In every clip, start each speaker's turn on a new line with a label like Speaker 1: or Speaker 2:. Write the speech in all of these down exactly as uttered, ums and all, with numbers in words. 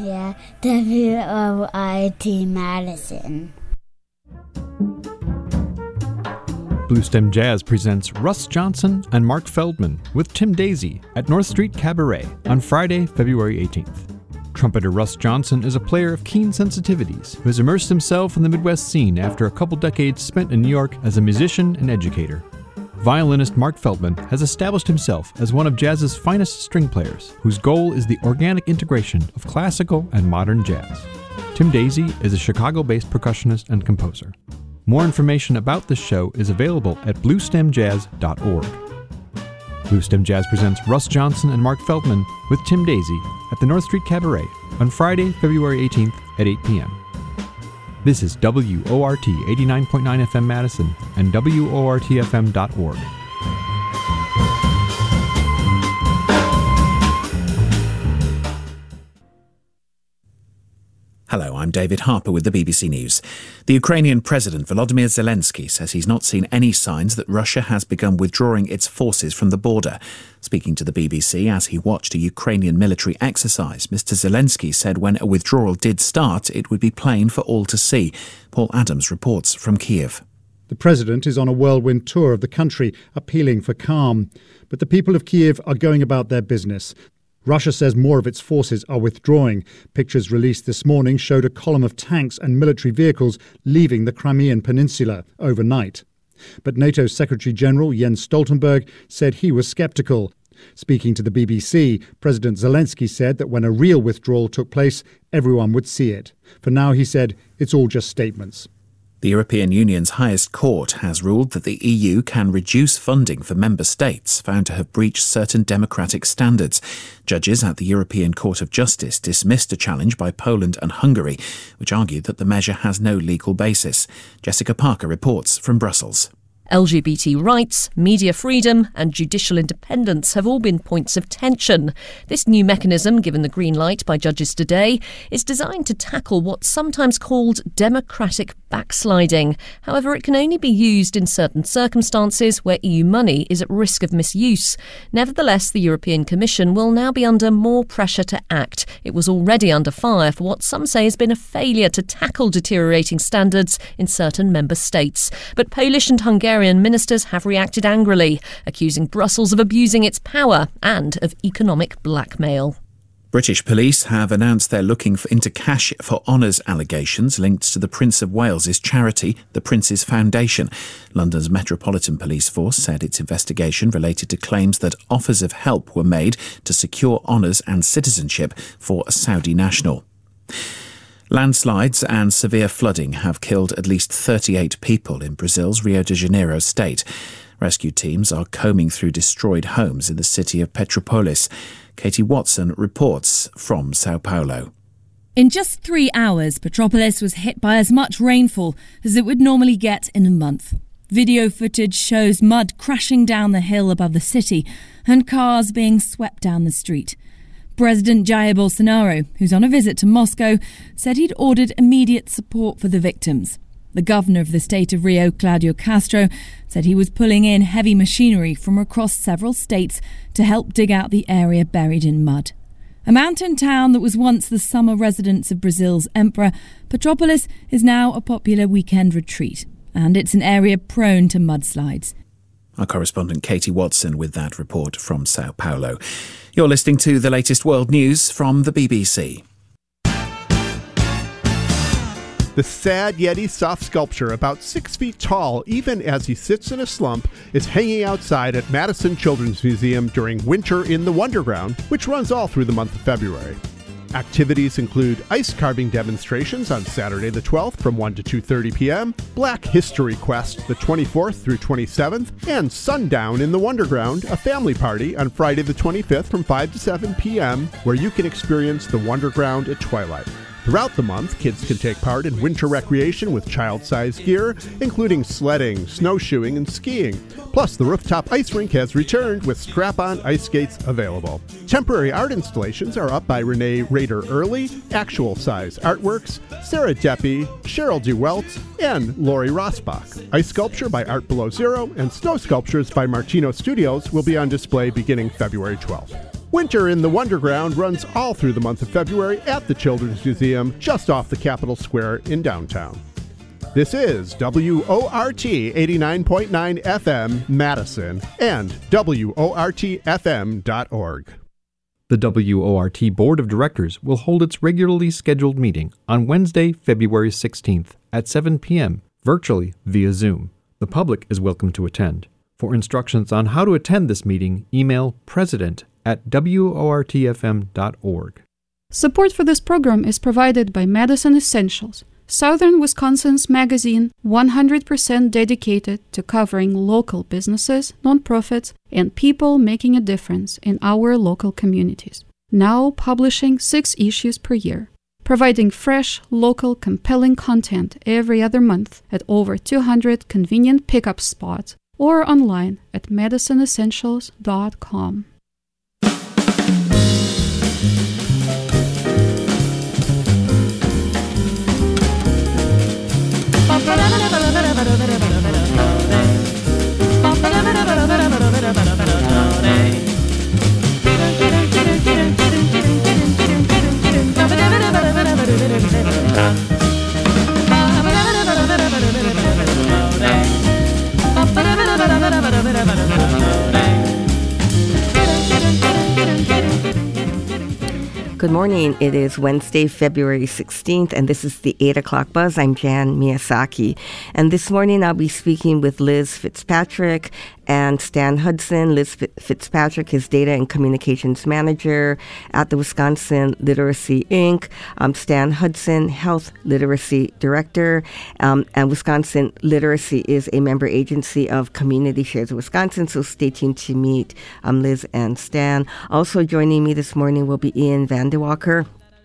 Speaker 1: Yeah, W O R T Madison.
Speaker 2: Bluestem Jazz presents Russ Johnson and Mark Feldman with Tim Daisy at North Street Cabaret on Friday, February eighteenth. Trumpeter Russ Johnson is a player of keen sensitivities who has immersed himself in the Midwest scene after a couple decades spent in New York as a musician and educator. Violinist Mark Feldman has established himself as one of jazz's finest string players, whose goal is the organic integration of classical and modern jazz. Tim Daisy is a Chicago-based percussionist and composer. More information about this show is available at bluestem jazz dot org. Bluestem Jazz presents Russ Johnson and Mark Feldman with Tim Daisy at the North Street Cabaret on Friday, February eighteenth at eight p.m. This is W O R T eighty-nine point nine F M Madison and W O R T F M dot org.
Speaker 3: Hello, I'm David Harper with the B B C News. The Ukrainian President Volodymyr Zelensky says he's not seen any signs that Russia has begun withdrawing its forces from the border. Speaking to the B B C as he watched a Ukrainian military exercise, Mister Zelensky said when a withdrawal did start, it would be plain for all to see. Paul Adams reports from Kiev.
Speaker 4: The president is on a whirlwind tour of the country, appealing for calm. But the people of Kiev are going about their business. Russia says more of its forces are withdrawing. Pictures released this morning showed a column of tanks and military vehicles leaving the Crimean Peninsula overnight. But NATO Secretary-General Jens Stoltenberg said he was sceptical. Speaking to the B B C, President Zelensky said that when a real withdrawal took place, everyone would see it. For now, he said, it's all just statements.
Speaker 3: The European Union's highest court has ruled that the E U can reduce funding for member states found to have breached certain democratic standards. Judges at the European Court of Justice dismissed a challenge by Poland and Hungary, which argued that the measure has no legal basis. Jessica Parker reports from Brussels.
Speaker 5: L G B T rights, media freedom and judicial independence have all been points of tension. This new mechanism, given the green light by judges today, is designed to tackle what's sometimes called democratic backsliding. However, it can only be used in certain circumstances where E U money is at risk of misuse. Nevertheless, the European Commission will now be under more pressure to act. It was already under fire for what some say has been a failure to tackle deteriorating standards in certain member states. But Polish and Hungarian ministers have reacted angrily, accusing Brussels of abusing its power and of economic blackmail.
Speaker 3: British police have announced they're looking for, into cash for honours allegations linked to the Prince of Wales's charity, the Prince's Foundation. London's Metropolitan Police Force said its investigation related to claims that offers of help were made to secure honours and citizenship for a Saudi national. Landslides and severe flooding have killed at least thirty-eight people in Brazil's Rio de Janeiro state. Rescue teams are combing through destroyed homes in the city of Petrópolis. Katie Watson reports from Sao Paulo.
Speaker 6: In just three hours, Petrópolis was hit by as much rainfall as it would normally get in a month. Video footage shows mud crashing down the hill above the city and cars being swept down the street. President Jair Bolsonaro, who's on a visit to Moscow, said he'd ordered immediate support for the victims. The governor of the state of Rio, Claudio Castro, said he was pulling in heavy machinery from across several states to help dig out the area buried in mud. A mountain town that was once the summer residence of Brazil's emperor, Petrópolis is now a popular weekend retreat, and it's an area prone to mudslides.
Speaker 3: Our correspondent Katie Watson with that report from Sao Paulo. You're listening to the latest world news from the B B C.
Speaker 7: The sad Yeti soft sculpture, about six feet tall, even as he sits in a slump, is hanging outside at Madison Children's Museum during Winter in the Wonderground, which runs all through the month of February. Activities include ice carving demonstrations on Saturday the twelfth from one to two thirty p.m., Black History Quest the twenty-fourth through twenty-seventh, and Sundown in the Wonderground, a family party on Friday the twenty-fifth from five to seven p.m., where you can experience the Wonderground at twilight. Throughout the month, kids can take part in winter recreation with child-sized gear, including sledding, snowshoeing, and skiing. Plus, the rooftop ice rink has returned with strap-on ice skates available. Temporary art installations are up by Renee Rader-Early, actual-size artworks, Sarah Deppy, Cheryl DeWelt, and Lori Rossbach. Ice sculpture by Art Below Zero and snow sculptures by Martino Studios will be on display beginning February twelfth. Winter in the Wonderground runs all through the month of February at the Children's Museum, just off the Capitol Square in downtown. This is W O R T eighty-nine point nine F M Madison and W O R T F M dot org.
Speaker 2: The W O R T Board of Directors will hold its regularly scheduled meeting on Wednesday, February sixteenth at seven p.m. virtually via Zoom. The public is welcome to attend. For instructions on how to attend this meeting, email president at W O R T F M dot org.
Speaker 8: Support for this program is provided by Madison Essentials, Southern Wisconsin's magazine one hundred percent dedicated to covering local businesses, nonprofits, and people making a difference in our local communities. Now publishing six issues per year, providing fresh, local, compelling content every other month at over two hundred convenient pickup spots or online at madison essentials dot com.
Speaker 9: Good morning. It is Wednesday, February sixteenth, and this is the eight o'clock Buzz. I'm Jan Miyazaki. And this morning I'll be speaking with Liz Fitzpatrick and Stan Hudson. Liz Fitzpatrick is Data and Communications Manager at the Wisconsin Literacy Incorporated. Um, Stan Hudson, Health Literacy Director. Um, and Wisconsin Literacy is a member agency of Community Shares of Wisconsin, so stay tuned to meet um, Liz and Stan. Also joining me this morning will be Ian Van Walker.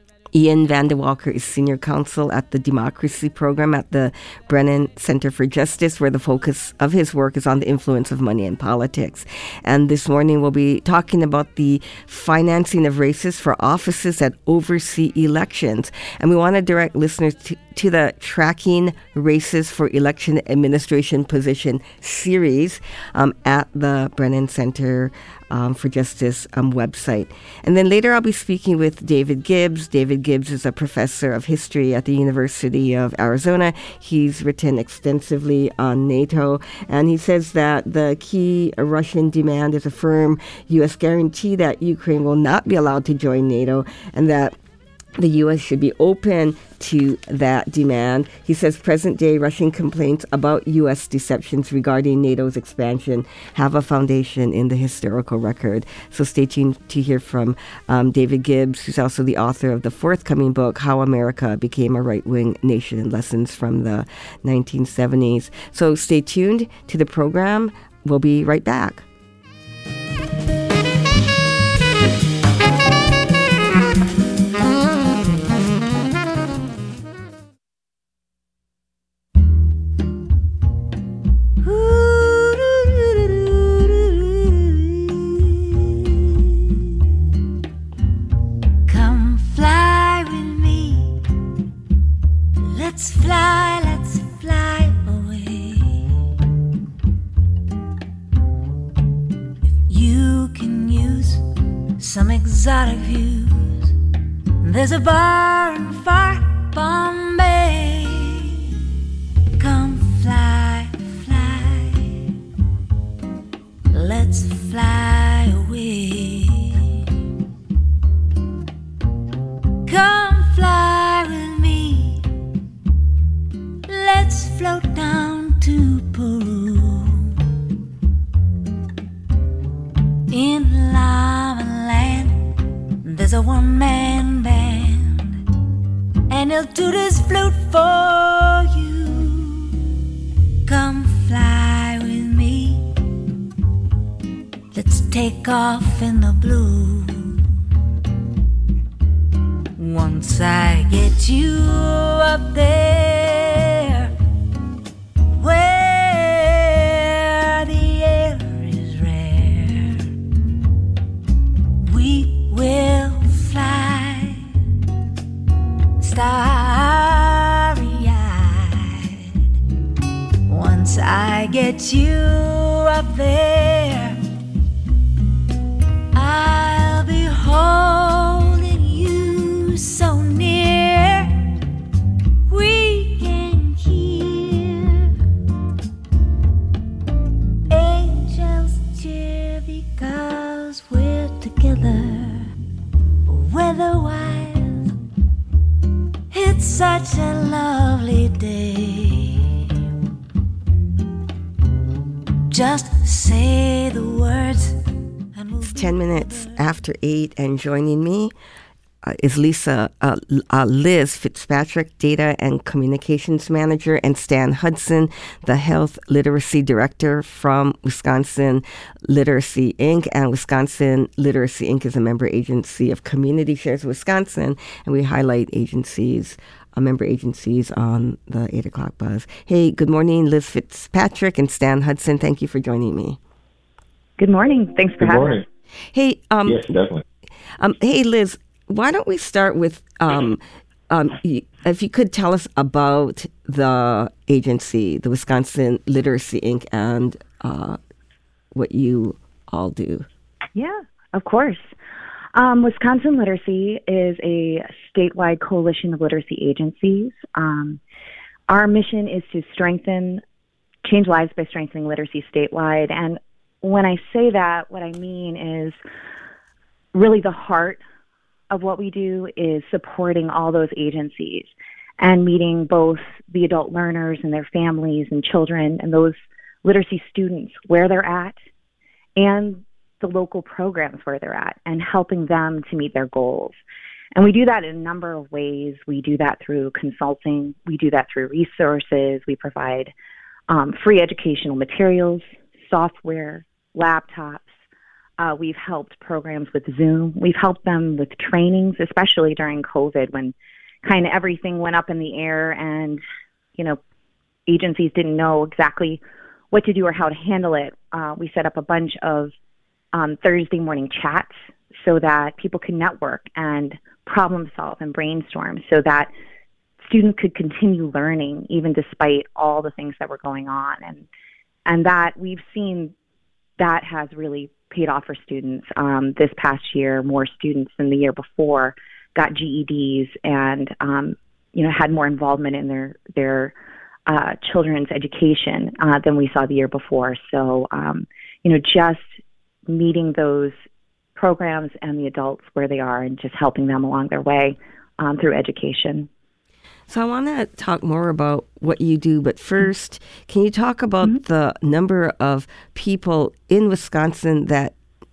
Speaker 9: Ian Van de Walker is Senior Counsel at the Democracy Program at the Brennan Center for Justice, where the focus of his work is on the influence of money in politics. And this morning we'll be talking about the financing of races for offices that oversee elections. And we want to direct listeners to, to the Tracking Races for Election Administration Position series um, at the Brennan Center Um, for Justice um, website. And then later I'll be speaking with David Gibbs. David Gibbs is a professor of history at the University of Arizona. He's written extensively on NATO, and he says that the key Russian demand is a firm U S guarantee that Ukraine will not be allowed to join NATO, and that the U S should be open to that demand. He says present-day Russian complaints about U S deceptions regarding NATO's expansion have a foundation in the historical record. So stay tuned to hear from um, David Gibbs, who's also the author of the forthcoming book, How America Became a Right-Wing Nation, Lessons from the nineteen seventies. So stay tuned to the program. We'll be right back.
Speaker 10: Let's fly, let's fly away. If you can use some exotic views, there's a bar in far Bombay. Come fly, fly, let's fly away. Come fly with me, let's float down to Peru. In Llama Land, there's a one-man band, and he'll toot his flute for you. Come fly with me, let's take off in the blue. Once I get you up there, where the air is rare, we will fly starry-eyed. Once I get you up there, I'll be you so near, we can hear angels cheer because we're together. Weather-wise, it's such a lovely day. Just say the words.
Speaker 9: It's ten minutes after eight, and joining me uh, is Lisa, uh, uh, Liz Fitzpatrick, Data and Communications Manager, and Stan Hudson, the Health Literacy Director from Wisconsin Literacy Incorporated. And Wisconsin Literacy Incorporated is a member agency of Community Shares Wisconsin, and we highlight agencies, uh, member agencies on the eight o'clock buzz. Hey, good morning, Liz Fitzpatrick and Stan Hudson. Thank you for joining me.
Speaker 11: Good morning. Thanks for
Speaker 12: Good
Speaker 11: having
Speaker 12: morning.
Speaker 11: us.
Speaker 9: Hey, um,
Speaker 12: yes, definitely.
Speaker 9: Um, hey, Liz, why don't we start with um, um, if you could tell us about the agency, the Wisconsin Literacy Incorporated, and uh, what you all do.
Speaker 11: Yeah, of course. Um, Wisconsin Literacy is a statewide coalition of literacy agencies. Um, our mission is to strengthen, change lives by strengthening literacy statewide. And when I say that, what I mean is really the heart of what we do is supporting all those agencies and meeting both the adult learners and their families and children and those literacy students where they're at and the local programs where they're at and helping them to meet their goals. And we do that in a number of ways. We do that through consulting. We do that through resources. We provide um, free educational materials, software, laptops. Uh, we've helped programs with Zoom. We've helped them with trainings, especially during COVID when kind of everything went up in the air and, you know, agencies didn't know exactly what to do or how to handle it. Uh, we set up a bunch of um, Thursday morning chats so that people could network and problem solve and brainstorm so that students could continue learning even despite all the things that were going on. And and that we've seen that has really paid off for students. Um, this past year, more students than the year before got G E Ds and, um, you know, had more involvement in their, their uh, children's education uh, than we saw the year before. So, um, you know, just meeting those programs and the adults where they are and just helping them along their way um, through education.
Speaker 9: So I want to talk more about what you do, but first, can you talk about mm-hmm. the number of people in Wisconsin that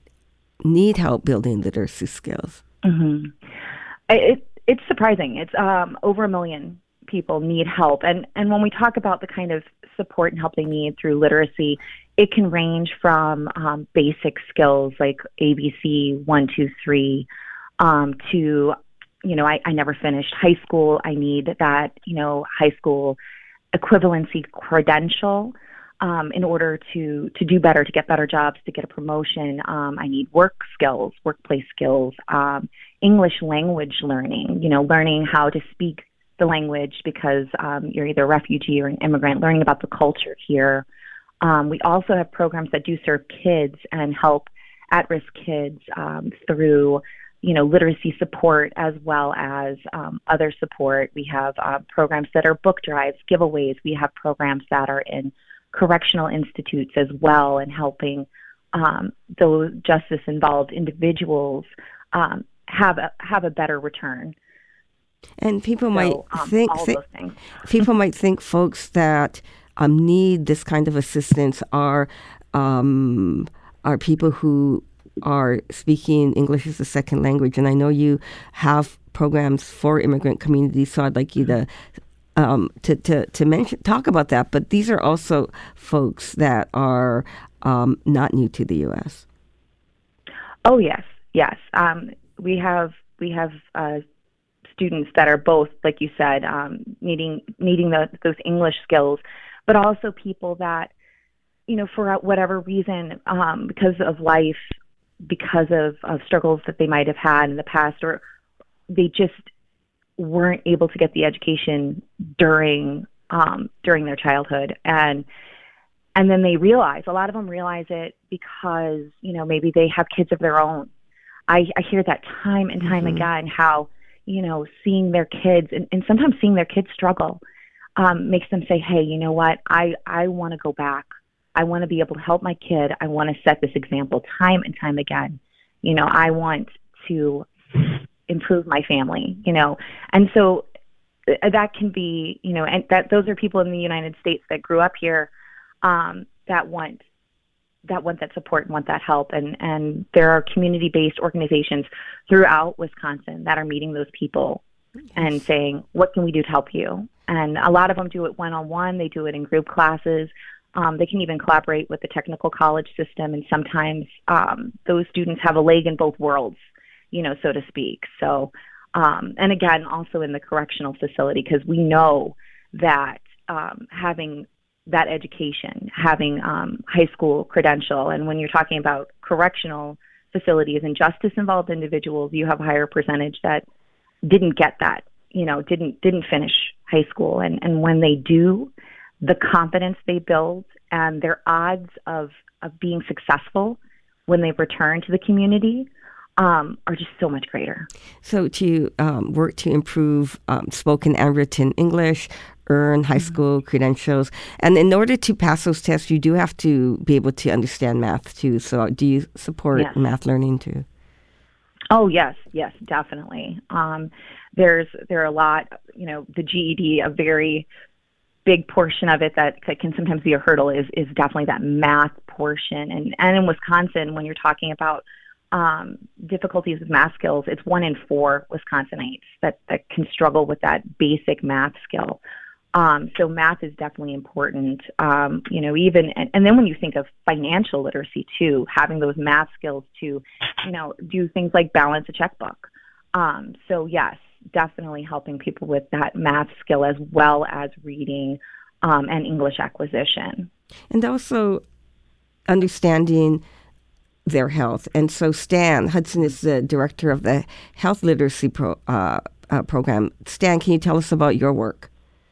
Speaker 9: need help building literacy skills?
Speaker 11: Mm-hmm. It, it's surprising. It's um, over a million people need help. And, and when we talk about the kind of support and help they need through literacy, it can range from um, basic skills like A B C, one, two, three, um, to you know, I, I never finished high school. I need that, you know, high school equivalency credential um, in order to, to do better, to get better jobs, to get a promotion. Um, I need work skills, workplace skills, um, English language learning, you know, learning how to speak the language because um, you're either a refugee or an immigrant, learning about the culture here. Um, we also have programs that do serve kids and help at-risk kids um, through you know, literacy support as well as um, other support. We have uh, programs that are book drives, giveaways. We have programs that are in correctional institutes as well and helping um, those justice-involved individuals um, have a, have a better return.
Speaker 9: And people
Speaker 11: so,
Speaker 9: might
Speaker 11: um,
Speaker 9: think,
Speaker 11: all
Speaker 9: think
Speaker 11: those things.
Speaker 9: people might think folks that um, need this kind of assistance are um, are people who are speaking English as a second language. And I know you have programs for immigrant communities, so I'd like you to um, to, to, to mention, talk about that. But these are also folks that are um, not new to the U S.
Speaker 11: Oh, yes, yes. Um, we have we have uh, students that are both, like you said, um, needing needing the, those English skills, but also people that, you know, for whatever reason, um, because of life, because of, of struggles that they might have had in the past, or they just weren't able to get the education during um, during their childhood, and and then they realize, a lot of them realize it because, you know, maybe they have kids of their own. I, I hear that time and time mm-hmm. again, how, you know, seeing their kids and, and sometimes seeing their kids struggle um, makes them say, hey, you know what, I, I want to go back. I want to be able to help my kid. I want to set this example time and time again. You know, I want to improve my family, you know. And so that can be, you know, and that those are people in the United States that grew up here um, that want that want that support and want that help. And, and there are community-based organizations throughout Wisconsin that are meeting those people yes. and saying, what can we do to help you? And a lot of them do it one-on-one. They do it in group classes. Um, they can even collaborate with the technical college system. And sometimes um, those students have a leg in both worlds, you know, so to speak. So, um, and again, also in the correctional facility, because we know that um, having that education, having um, high school credential, and when you're talking about correctional facilities and justice-involved individuals, you have a higher percentage that didn't get that, you know, didn't didn't finish high school. And, and when they do, the confidence they build and their odds of, of being successful when they return to the community um, are just so much greater.
Speaker 9: So to um, work to improve um, spoken and written English, earn high mm-hmm. school credentials, and in order to pass those tests, you do have to be able to understand math too. So do you support yes. math learning too?
Speaker 11: Oh, yes, yes, definitely. Um, there's there are a lot, you know, the G E D, a very big portion of it that can sometimes be a hurdle is is definitely that math portion. And, and in Wisconsin, when you're talking about um, difficulties with math skills, it's one in four Wisconsinites that, that can struggle with that basic math skill. Um, so math is definitely important, um, you know, even, and, and then when you think of financial literacy too, having those math skills to, you know, do things like balance a checkbook. Um, so yes, definitely helping people with that math skill as well as reading um, and English acquisition.
Speaker 9: And also understanding their health. And so Stan Hudson is the director of the Health Literacy pro, uh, uh, Program. Stan, can you tell us about your work?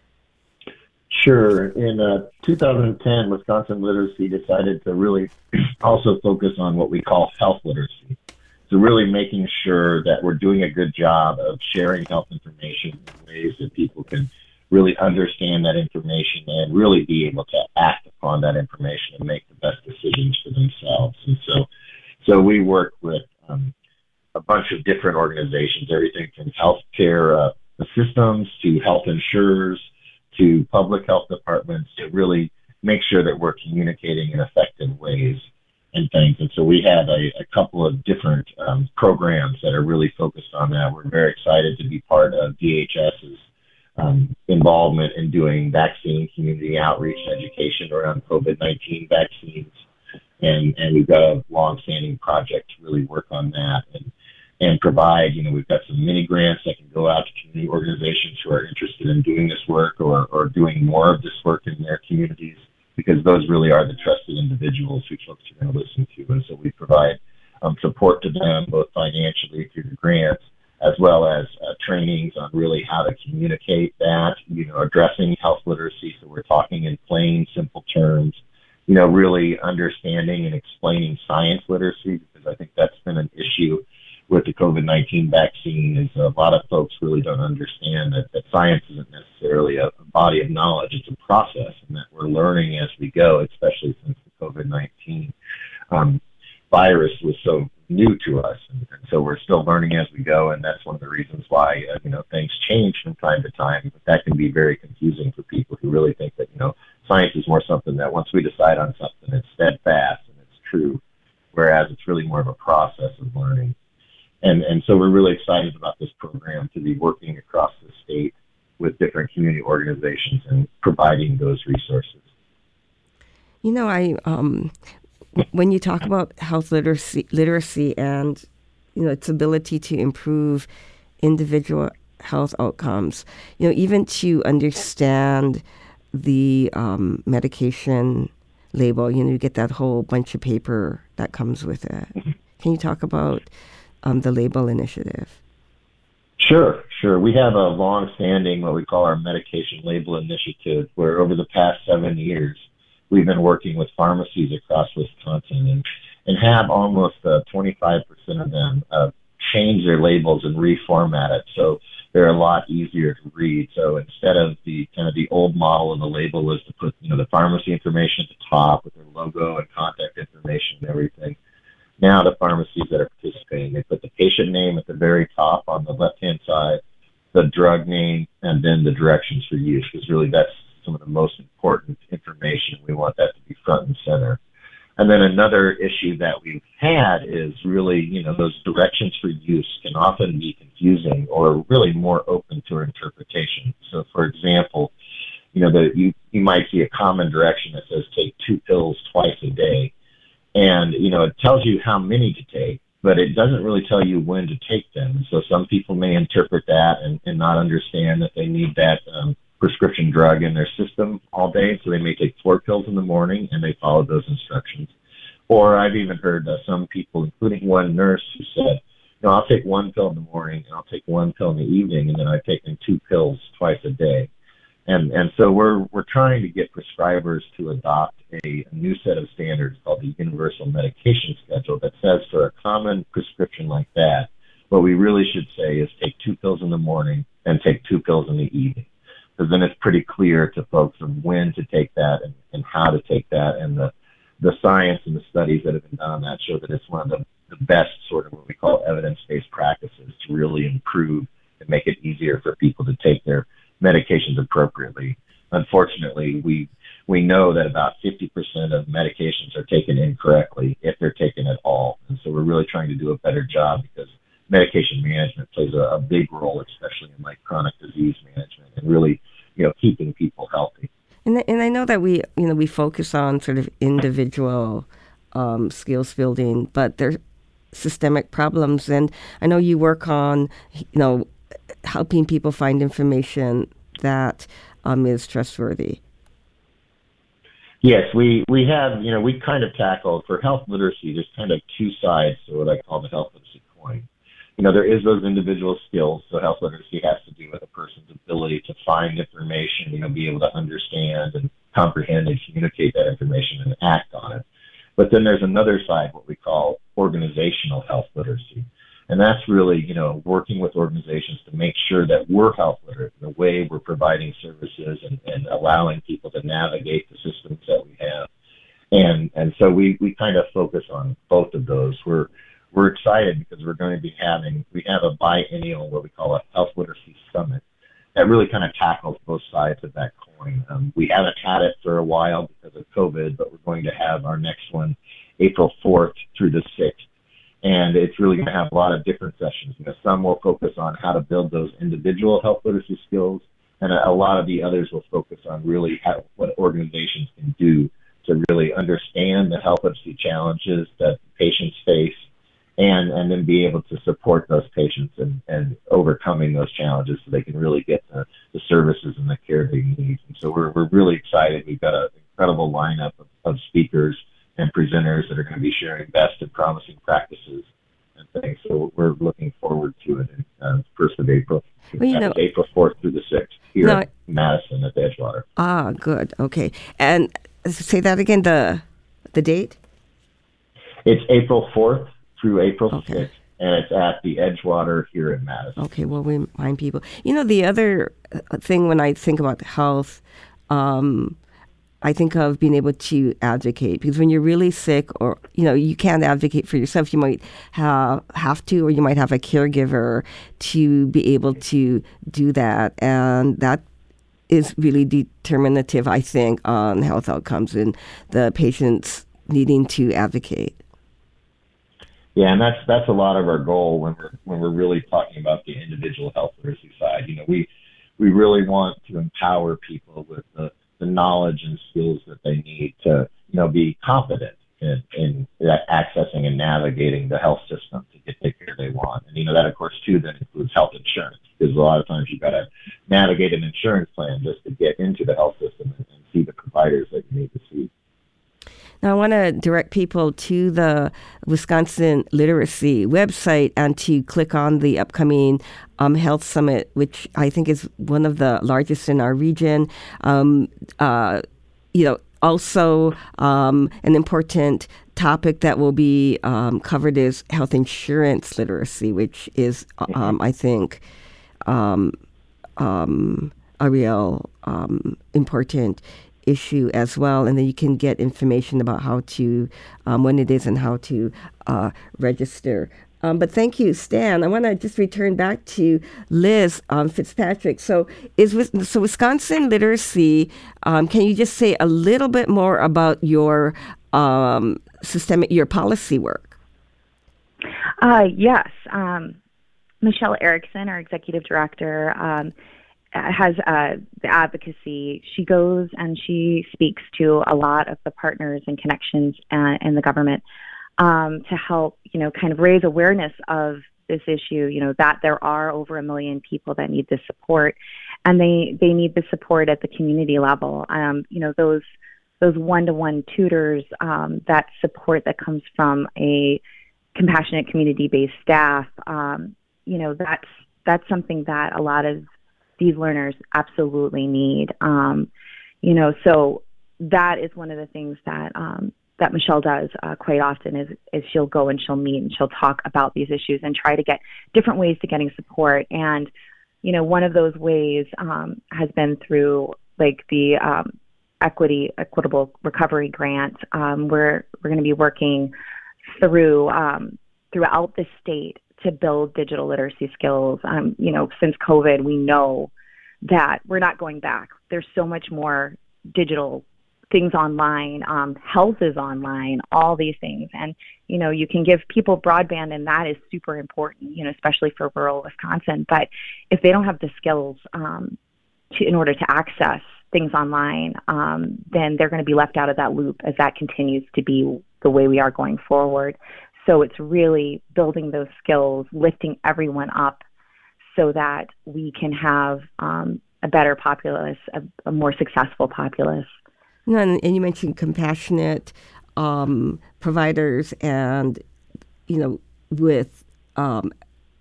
Speaker 12: Sure. In uh, two thousand ten, Wisconsin Literacy decided to really also focus on what we call health literacy. So really making sure that we're doing a good job of sharing health information in ways that people can really understand that information and really be able to act upon that information and make the best decisions for themselves. And so, so we work with um, a bunch of different organizations, everything from healthcare uh, systems to health insurers, to public health departments, to really make sure that we're communicating in effective ways and things. And so we have a, a couple of different um, programs that are really focused on that. We're very excited to be part of DHS's um, involvement in doing vaccine community outreach and education around COVID nineteen vaccines. And, and we've got a long-standing project to really work on that and and provide, you know, we've got some mini grants that can go out to community organizations who are interested in doing this work or, or doing more of this work in their communities, because those really are the trusted individuals who folks are going to listen to. And so we provide um, support to them, both financially through the grants, as well as uh, trainings on really how to communicate that, you know, addressing health literacy. So we're talking in plain, simple terms, you know, really understanding and explaining science literacy, because I think that's been an issue with the COVID nineteen vaccine, is a lot of folks really don't understand that, that science isn't necessarily a, a body of knowledge, it's a process, and that we're learning as we go, especially since the COVID nineteen um, virus was so new to us. And, and so we're still learning as we go, and that's one of the reasons why, uh, you know, things change from time to time, but that can be very confusing for people who really think that, you know, science is more something that once we decide on something, it's steadfast and it's true, whereas it's really more of a process of learning. And and so we're really excited about this program to be working across the state with different community organizations and providing those resources.
Speaker 9: You know, I um, when you talk about health literacy, literacy and, you know, its ability to improve individual health outcomes, you know, even to understand the um, medication label, you know, you get that whole bunch of paper that comes with it. Can you talk about Um, the label initiative?
Speaker 12: Sure, sure. We have a long-standing, what we call our medication label initiative, where over the past seven years, we've been working with pharmacies across Wisconsin and, and have almost uh, twenty-five percent of them uh, change their labels and reformat it. So they're a lot easier to read. So instead of the kind of the old model and the label was to put, you know, the pharmacy information at the top with their logo and contact information and everything. Now the pharmacies that are participating, they put the patient name at the very top on the left-hand side, the drug name, and then the directions for use, because really that's some of the most important information. We want that to be front and center. And then another issue that we've had is really, you know, those directions for use can often be confusing or really more open to interpretation. So, for example, you know, the, you, you might see a common direction that says take two pills twice a day. And, you know, it tells you how many to take, but it doesn't really tell you when to take them. So some people may interpret that and, and not understand that they need that um, prescription drug in their system all day. So they may take four pills in the morning and they follow those instructions. Or I've even heard uh, some people, including one nurse, who said, no, I'll take one pill in the morning and I'll take one pill in the evening, and then I've taken two pills twice a day. And and so we're we're trying to get prescribers to adopt a, a new set of standards called the Universal Medication Schedule that says for a common prescription like that, what we really should say is take two pills in the morning and take two pills in the evening. Because then it's pretty clear to folks of when to take that and, and how to take that. And the, the science and the studies that have been done on that show that it's one of the, the best sort of what we call evidence-based practices to really improve and make it easier for people to take their medications appropriately. Unfortunately, we we know that about fifty percent of medications are taken incorrectly if they're taken at all. And so we're really trying to do a better job, because medication management plays a, a big role, especially in like chronic disease management and really, you know, keeping people healthy.
Speaker 9: And and I know that we, you know, we focus on sort of individual um, skills building, but there's systemic problems. And I know you work on, you know, helping people find information that um, is trustworthy.
Speaker 12: Yes, we, we have, you know, we kind of tackle, for health literacy, there's kind of two sides to what I call the health literacy coin. You know, there is those individual skills, so health literacy has to do with a person's ability to find information, you know, be able to understand and comprehend and communicate that information and act on it. But then there's another side, what we call organizational health literacy. And that's really, you know, working with organizations to make sure that we're health literate in the way we're providing services and, and allowing people to navigate the systems that we have. And and so we, we kind of focus on both of those. We're we're excited because we're going to be having, we have a biennial, what we call a health literacy summit, that really kind of tackles both sides of that coin. Um, we haven't had it for a while because of COVID, but we're going to have our next one April fourth through the sixth. And it's really going to have a lot of different sessions. You know, some will focus on how to build those individual health literacy skills, and a, a lot of the others will focus on really how, what organizations can do to really understand the health literacy challenges that patients face, and, and then be able to support those patients and, and overcoming those challenges so they can really get the, the services and the care they need. And so we're, we're really excited. We've got an incredible lineup of, of speakers and presenters that are going to be sharing best and promising practices and things. So we're looking forward to it on uh, first of April.
Speaker 9: Well, you know,
Speaker 12: April fourth through the sixth here
Speaker 9: no,
Speaker 12: in Madison at the Edgewater.
Speaker 9: Ah, good. Okay. And say that again, the the date?
Speaker 12: It's April fourth through April
Speaker 9: okay.
Speaker 12: sixth, and it's at the Edgewater here in Madison.
Speaker 9: Okay, well, we remind people. You know, the other thing when I think about health, um, I think of being able to advocate, because when you're really sick, or, you know, you can't advocate for yourself, you might have, have to, or you might have a caregiver to be able to do that. And that is really determinative, I think, on health outcomes and the patients needing to advocate.
Speaker 12: Yeah, and that's that's a lot of our goal when we're when we're really talking about the individual health literacy side. You know, we we really want to empower people with the the knowledge and skills that they need to, you know, be confident in, in accessing and navigating the health system to get the care they want. And, you know, that, of course, too, then includes health insurance, because a lot of times you've got to navigate an insurance plan just to get into the health system and, and see the providers that you need to see.
Speaker 9: Now, I want to direct people to the Wisconsin Literacy website and to click on the upcoming um, Health Summit, which I think is one of the largest in our region. Um, uh, you know, also um, an important topic that will be um, covered is health insurance literacy, which is, um, I think, um, um, a real um, important issue as well. And then you can get information about how to, um, when it is and how to uh, register. Um, but thank you, Stan. I want to just return back to Liz um, Fitzpatrick. So, is so Wisconsin Literacy? Um, can you just say a little bit more about your um, systemic, your policy work?
Speaker 11: Uh, yes, um, Michelle Erickson, our executive director, um, has uh, the advocacy. She goes and she speaks to a lot of the partners and connections uh, in the government. Um, to help, you know, kind of raise awareness of this issue, you know, that there are over a million people that need this support, and they, they need the support at the community level. Um, you know, those those one-to-one tutors, um, that support that comes from a compassionate community-based staff, um, you know, that's that's something that a lot of these learners absolutely need. Um, you know, so that is one of the things that um, that Michelle does uh, quite often is, is she'll go and she'll meet and she'll talk about these issues and try to get different ways to getting support. And, you know, one of those ways um, has been through like the um, equity, equitable recovery grant. Um, we're, we're going to be working through um, throughout the state to build digital literacy skills. Um, you know, since COVID, we know that we're not going back. There's so much more digital things online, um, health is online, all these things. And, you know, you can give people broadband, and that is super important, you know, especially for rural Wisconsin. But if they don't have the skills um, to, in order to access things online, um, then they're going to be left out of that loop as that continues to be the way we are going forward. So it's really building those skills, lifting everyone up so that we can have um, a better populace, a, a more successful populace.
Speaker 9: And, and you mentioned compassionate um, providers, and you know, with um,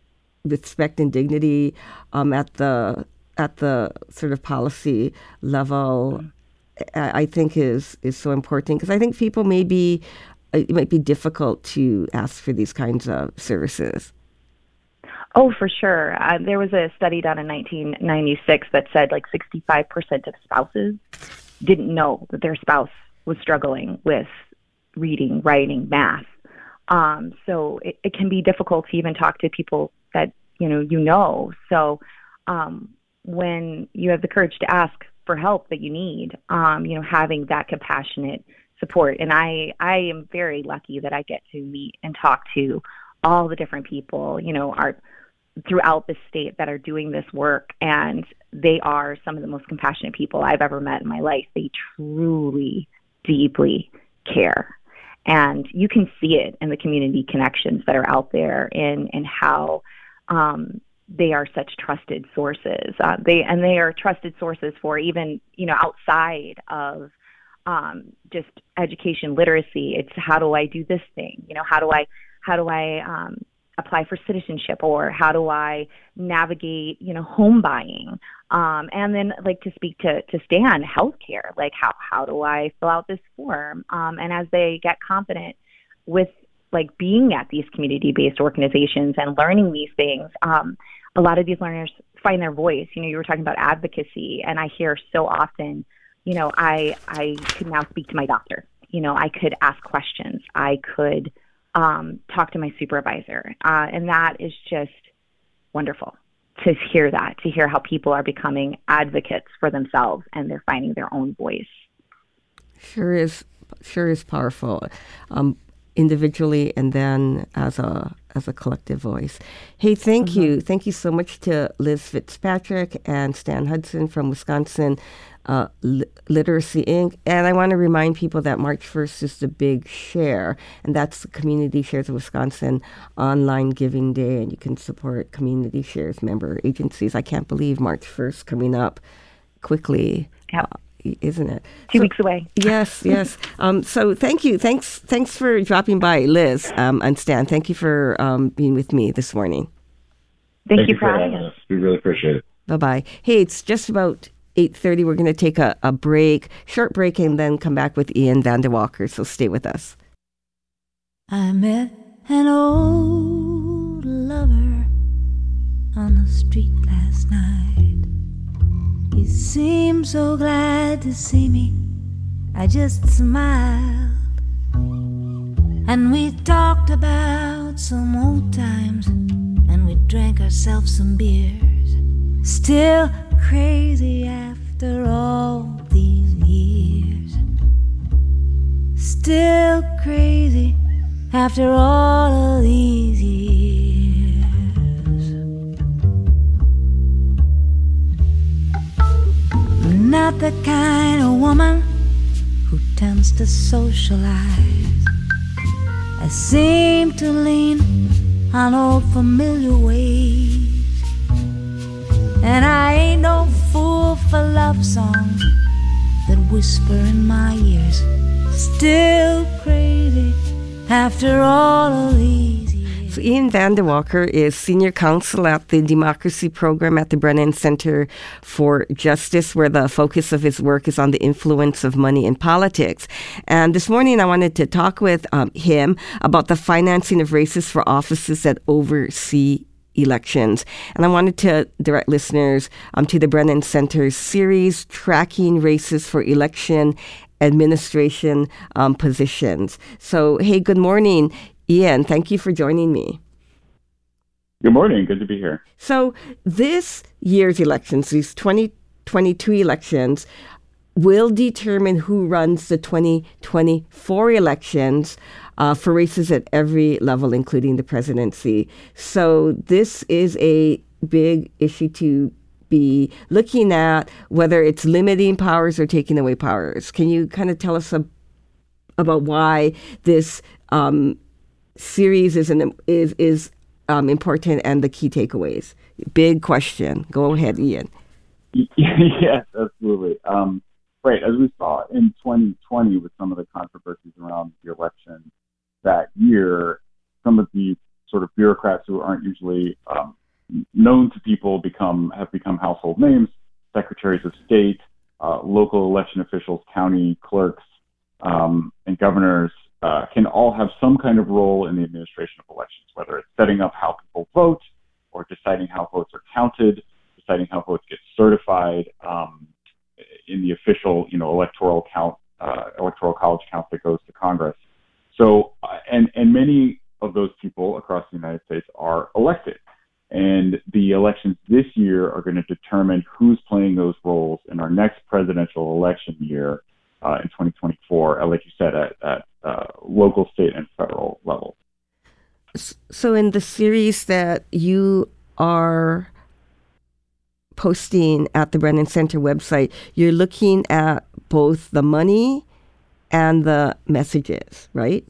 Speaker 9: respect and dignity um, at the at the sort of policy level, I, I think is is so important, because I think people may be it might be difficult to ask for these kinds of services.
Speaker 11: Oh, for sure. Uh, there was a study done in nineteen ninety-six that said like sixty-five percent of spouses didn't know that their spouse was struggling with reading, writing, math. Um, so it, it can be difficult to even talk to people that, you know, you know. So um, when you have the courage to ask for help that you need, um, you know, having that compassionate support. And I, I am very lucky that I get to meet and talk to all the different people, you know, are throughout the state that are doing this work, and they are some of the most compassionate people I've ever met in my life. They truly, deeply care. And you can see it in the community connections that are out there, in, in how um, they are such trusted sources. Uh, they and they are trusted sources for even, you know, outside of um, just education literacy. It's how do I do this thing? You know, how do I how do I um, apply for citizenship, or how do I navigate, you know, home buying? Um, and then like to speak to, to Stan, healthcare, like how, how do I fill out this form? Um, and as they get confident with like being at these community-based organizations and learning these things, um, a lot of these learners find their voice. You know, you were talking about advocacy, and I hear so often, you know, I, I could now speak to my doctor. You know, I could ask questions. I could um, talk to my supervisor. Uh, and that is just wonderful to hear that, to hear how people are becoming advocates for themselves and they're finding their own voice.
Speaker 9: Sure is, sure is powerful, um, individually and then as a as a collective voice. Hey, thank mm-hmm. you, thank you so much to Liz Fitzpatrick and Stan Hudson from Wisconsin uh, L- Literacy Incorporated. And I want to remind people that March first is the big share, and that's the Community Shares of Wisconsin online giving day, and you can support Community Shares member agencies. I can't believe March first coming up quickly.
Speaker 11: Yep.
Speaker 9: Uh, isn't it?
Speaker 11: Two
Speaker 9: so,
Speaker 11: weeks away.
Speaker 9: Yes, yes. Um, so thank you. Thanks thanks for dropping by, Liz um, and Stan. Thank you for um, being with me this morning.
Speaker 11: Thank,
Speaker 12: Thank
Speaker 11: you
Speaker 12: you
Speaker 11: for having
Speaker 12: having
Speaker 11: us.
Speaker 12: us. We really appreciate it.
Speaker 9: Bye-bye. Hey, it's just about eight thirty. We're going to take a, a break, short break, and then come back with Ian Vanderwalker. So stay with us.
Speaker 10: I met an old lover on the street last night. He seemed so glad to see me. I just smiled, and we talked about some old times, and we drank ourselves some beers. Still crazy after all these years. Still crazy after all of these years. Not the kind of woman who tends to socialize. I seem to lean on old familiar ways, and I ain't no fool for love songs that whisper in my ears. Still crazy after all of these.
Speaker 9: So Ian Vanderwalker is Senior Counsel at the Democracy Program at the Brennan Center for Justice, where the focus of his work is on the influence of money in politics. And this morning I wanted to talk with um, him about the financing of races for offices that oversee elections. And I wanted to direct listeners um, to the Brennan Center's series, Tracking Races for Election Administration um, Positions. So, hey, good morning, Ian. Thank you for joining me.
Speaker 13: Good morning. Good to be here.
Speaker 9: So this year's elections, these twenty twenty-two elections, will determine who runs the twenty twenty-four elections uh, for races at every level, including the presidency. So this is a big issue to be looking at, whether it's limiting powers or taking away powers. Can you kind of tell us a, about why this um, series is an, is is um, important and the key takeaways? Big question. Go ahead, Ian.
Speaker 13: Yes, absolutely. Um, right, as we saw in twenty twenty with some of the controversies around the election that year, some of the sort of bureaucrats who aren't usually um, known to people become have become household names. Secretaries of state, uh, local election officials, county clerks, um, and governors uh, can all have some kind of role in the administration of elections, whether it's setting up how people vote or deciding how votes are counted, deciding how votes get certified um, in the official, you know, electoral count, uh, electoral college count that goes to Congress. So, uh, and and many of those people across the United States are elected. And the elections this year are going to determine who's playing those roles in our next presidential election year uh, in twenty twenty-four, uh, like you said, at, at uh, local, state, and federal level.
Speaker 9: So in the series that you are posting at the Brennan Center website, you're looking at both the money and the messages, right?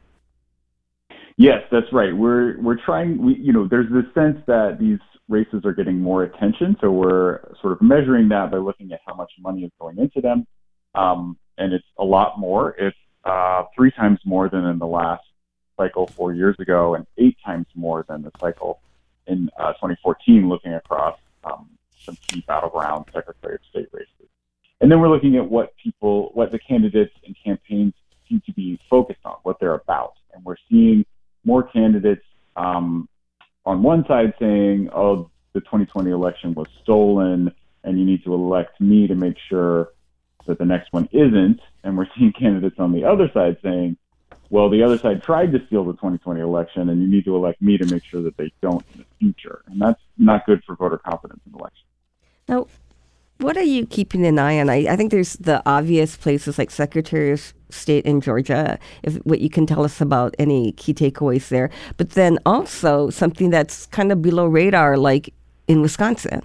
Speaker 13: Yes, that's right. We're we're trying. We you know, there's this sense that these races are getting more attention, so we're sort of measuring that by looking at how much money is going into them, um, and it's a lot more. It's uh, three times more than in the last cycle four years ago, and eight times more than the cycle in uh, twenty fourteen. Looking across um, some key battleground Secretary of State races, and then we're looking at what people, what the candidates and campaigns seem to be focused on, what they're about, and we're seeing more candidates um, on one side saying, oh, the twenty twenty election was stolen and you need to elect me to make sure that the next one isn't. And we're seeing candidates on the other side saying, well, the other side tried to steal the twenty twenty election and you need to elect me to make sure that they don't in the future. And that's not good for voter confidence in elections.
Speaker 9: Now, what are you keeping an eye on? I, I think there's the obvious places like Secretary of State in Georgia, if what you can tell us about any key takeaways there. But then also something that's kind of below radar, like in Wisconsin.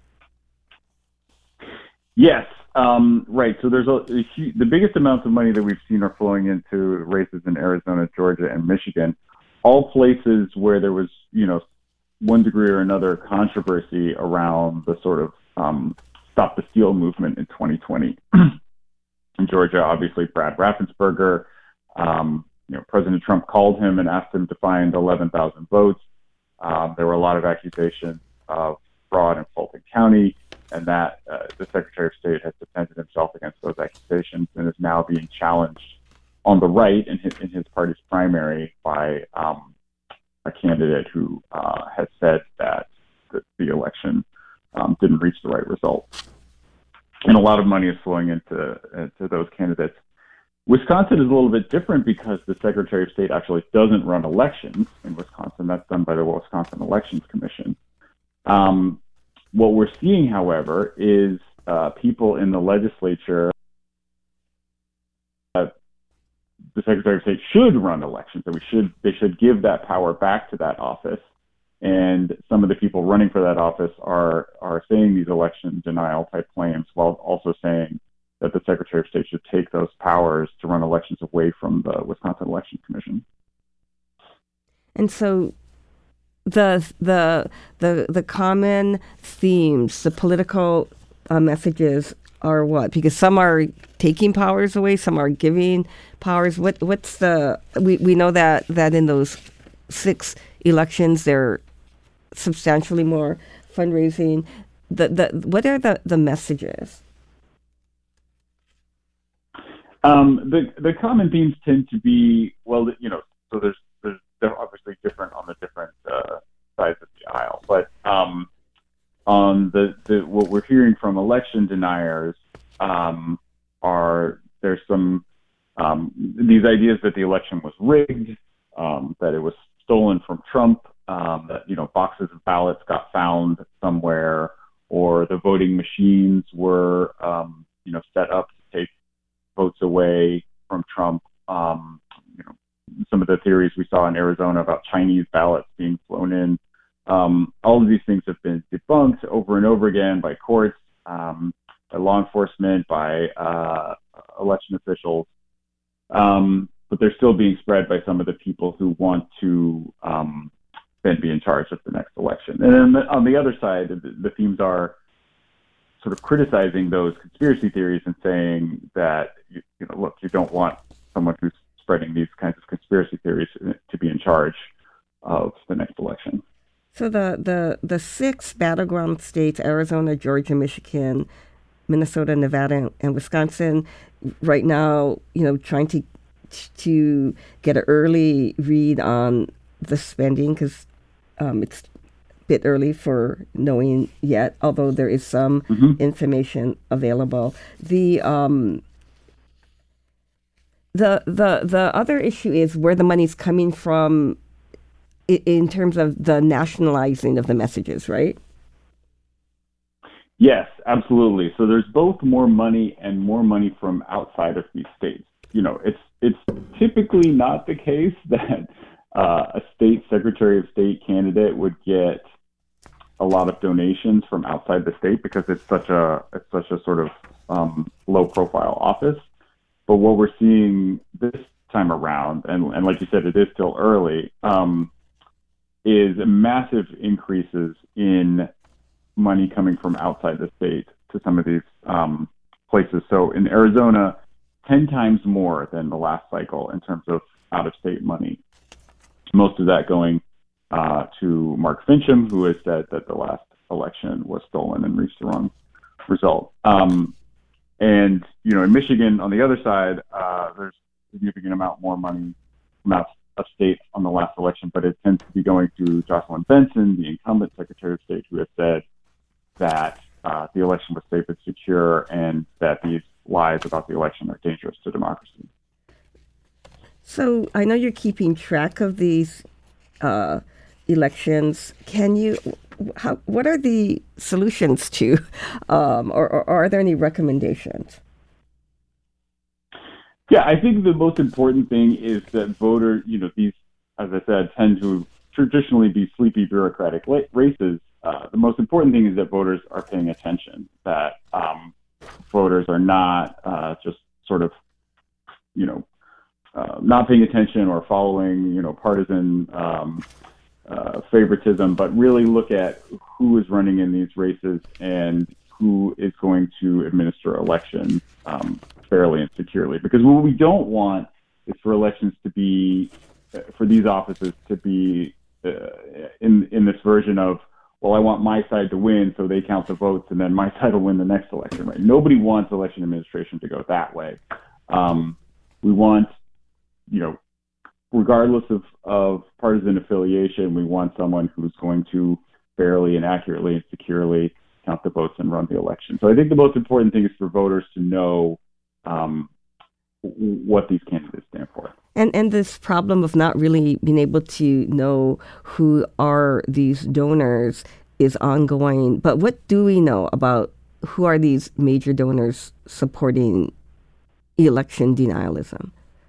Speaker 13: Yes, um, right. So there's a, a huge, the biggest amounts of money that we've seen are flowing into races in Arizona, Georgia, and Michigan, all places where there was, you know, one degree or another controversy around the sort of um, Stop the Steal movement in twenty twenty. In Georgia, obviously, Brad Raffensperger, um, you know, President Trump called him and asked him to find eleven thousand votes. Um, there were a lot of accusations of fraud in Fulton County, and that uh, the Secretary of State has defended himself against those accusations and is now being challenged on the right in his, in his party's primary by um, a candidate who uh, has said that that the election um, didn't reach the right result. And a lot of money is flowing into, into those candidates. Wisconsin is a little bit different because the Secretary of State actually doesn't run elections in Wisconsin. That's done by the Wisconsin Elections Commission. Um, what we're seeing, however, is uh, people in the legislature, uh, the Secretary of State should run elections, and we should they should give that power back to that office. And some of the people running for that office are are saying these election denial type claims, while also saying that the Secretary of State should take those powers to run elections away from the Wisconsin Election Commission.
Speaker 9: And so the the the the common themes, the political uh, messages are what? Because some are taking powers away, some are giving powers. What what's the we, we know that that in those six elections they're substantially more fundraising. The the what are the, the messages?
Speaker 13: Um, the the common themes tend to be, well, you know, so there's there's they're obviously different on the different uh, sides of the aisle, but um, on the, the what we're hearing from election deniers um, are there's some um, these ideas that the election was rigged, um, that it was stolen from Trump, um, that you know boxes of ballots got found somewhere, or the voting machines were um, you know set up to take votes away from Trump. Um, you know, some of the theories we saw in Arizona about Chinese ballots being flown in. Um, all of these things have been debunked over and over again by courts, um, by law enforcement, by uh, election officials. Um, but they're still being spread by some of the people who want to um, then be in charge of the next election. And then the, on the other side, the, the themes are sort of criticizing those conspiracy theories and saying that, you, you know, look, you don't want someone who's spreading these kinds of conspiracy theories to be in charge of the next election.
Speaker 9: So the, the, the six battleground states, Arizona, Georgia, Michigan, Minnesota, Nevada, and Wisconsin, right now, you know, trying to to get an early read on the spending because um, it's bit early for knowing yet, although there is some mm-hmm. information available. The um, the the the other issue is where the money's coming from in, in terms of the nationalizing of the messages, right?
Speaker 13: Yes, absolutely. So there's both more money and more money from outside of these states. You know, it's it's typically not the case that uh, a state Secretary of State candidate would get a lot of donations from outside the state because it's such a it's such a sort of um, low profile office. But what we're seeing this time around, and, and like you said, it is still early, um, is massive increases in money coming from outside the state to some of these um, places. So in Arizona, ten times more than the last cycle in terms of out of state money. Most of that going Uh, to Mark Finchem, who has said that the last election was stolen and reached the wrong result. Um, and, you know, in Michigan, on the other side, uh, there's a significant amount more money from out of state on the last election, but it tends to be going to Jocelyn Benson, the incumbent Secretary of State, who has said that uh, the election was safe and secure and that these lies about the election are dangerous to democracy.
Speaker 9: So I know you're keeping track of these uh, elections. Can you, how, what are the solutions to, um, or, or are there any recommendations?
Speaker 13: Yeah, I think the most important thing is that voters, you know, these, as I said, tend to traditionally be sleepy bureaucratic races. Uh, the most important thing is that voters are paying attention, that um, voters are not uh, just sort of, you know, uh, not paying attention or following, you know, partisan um, uh, favoritism, but really look at who is running in these races and who is going to administer elections um, fairly and securely. Because what we don't want is for elections to be, for these offices to be uh, in in this version of, well, I want my side to win, so they count the votes, and then my side will win the next election, right? Nobody wants election administration to go that way. Um, we want, you know, regardless of, of partisan affiliation, we want someone who's going to fairly and accurately and securely count the votes and run the election. So I think the most important thing is for voters to know um, what these candidates stand for.
Speaker 9: And and this problem of not really being able to know who are these donors is ongoing. But what do we know about who are these major donors supporting election denialism?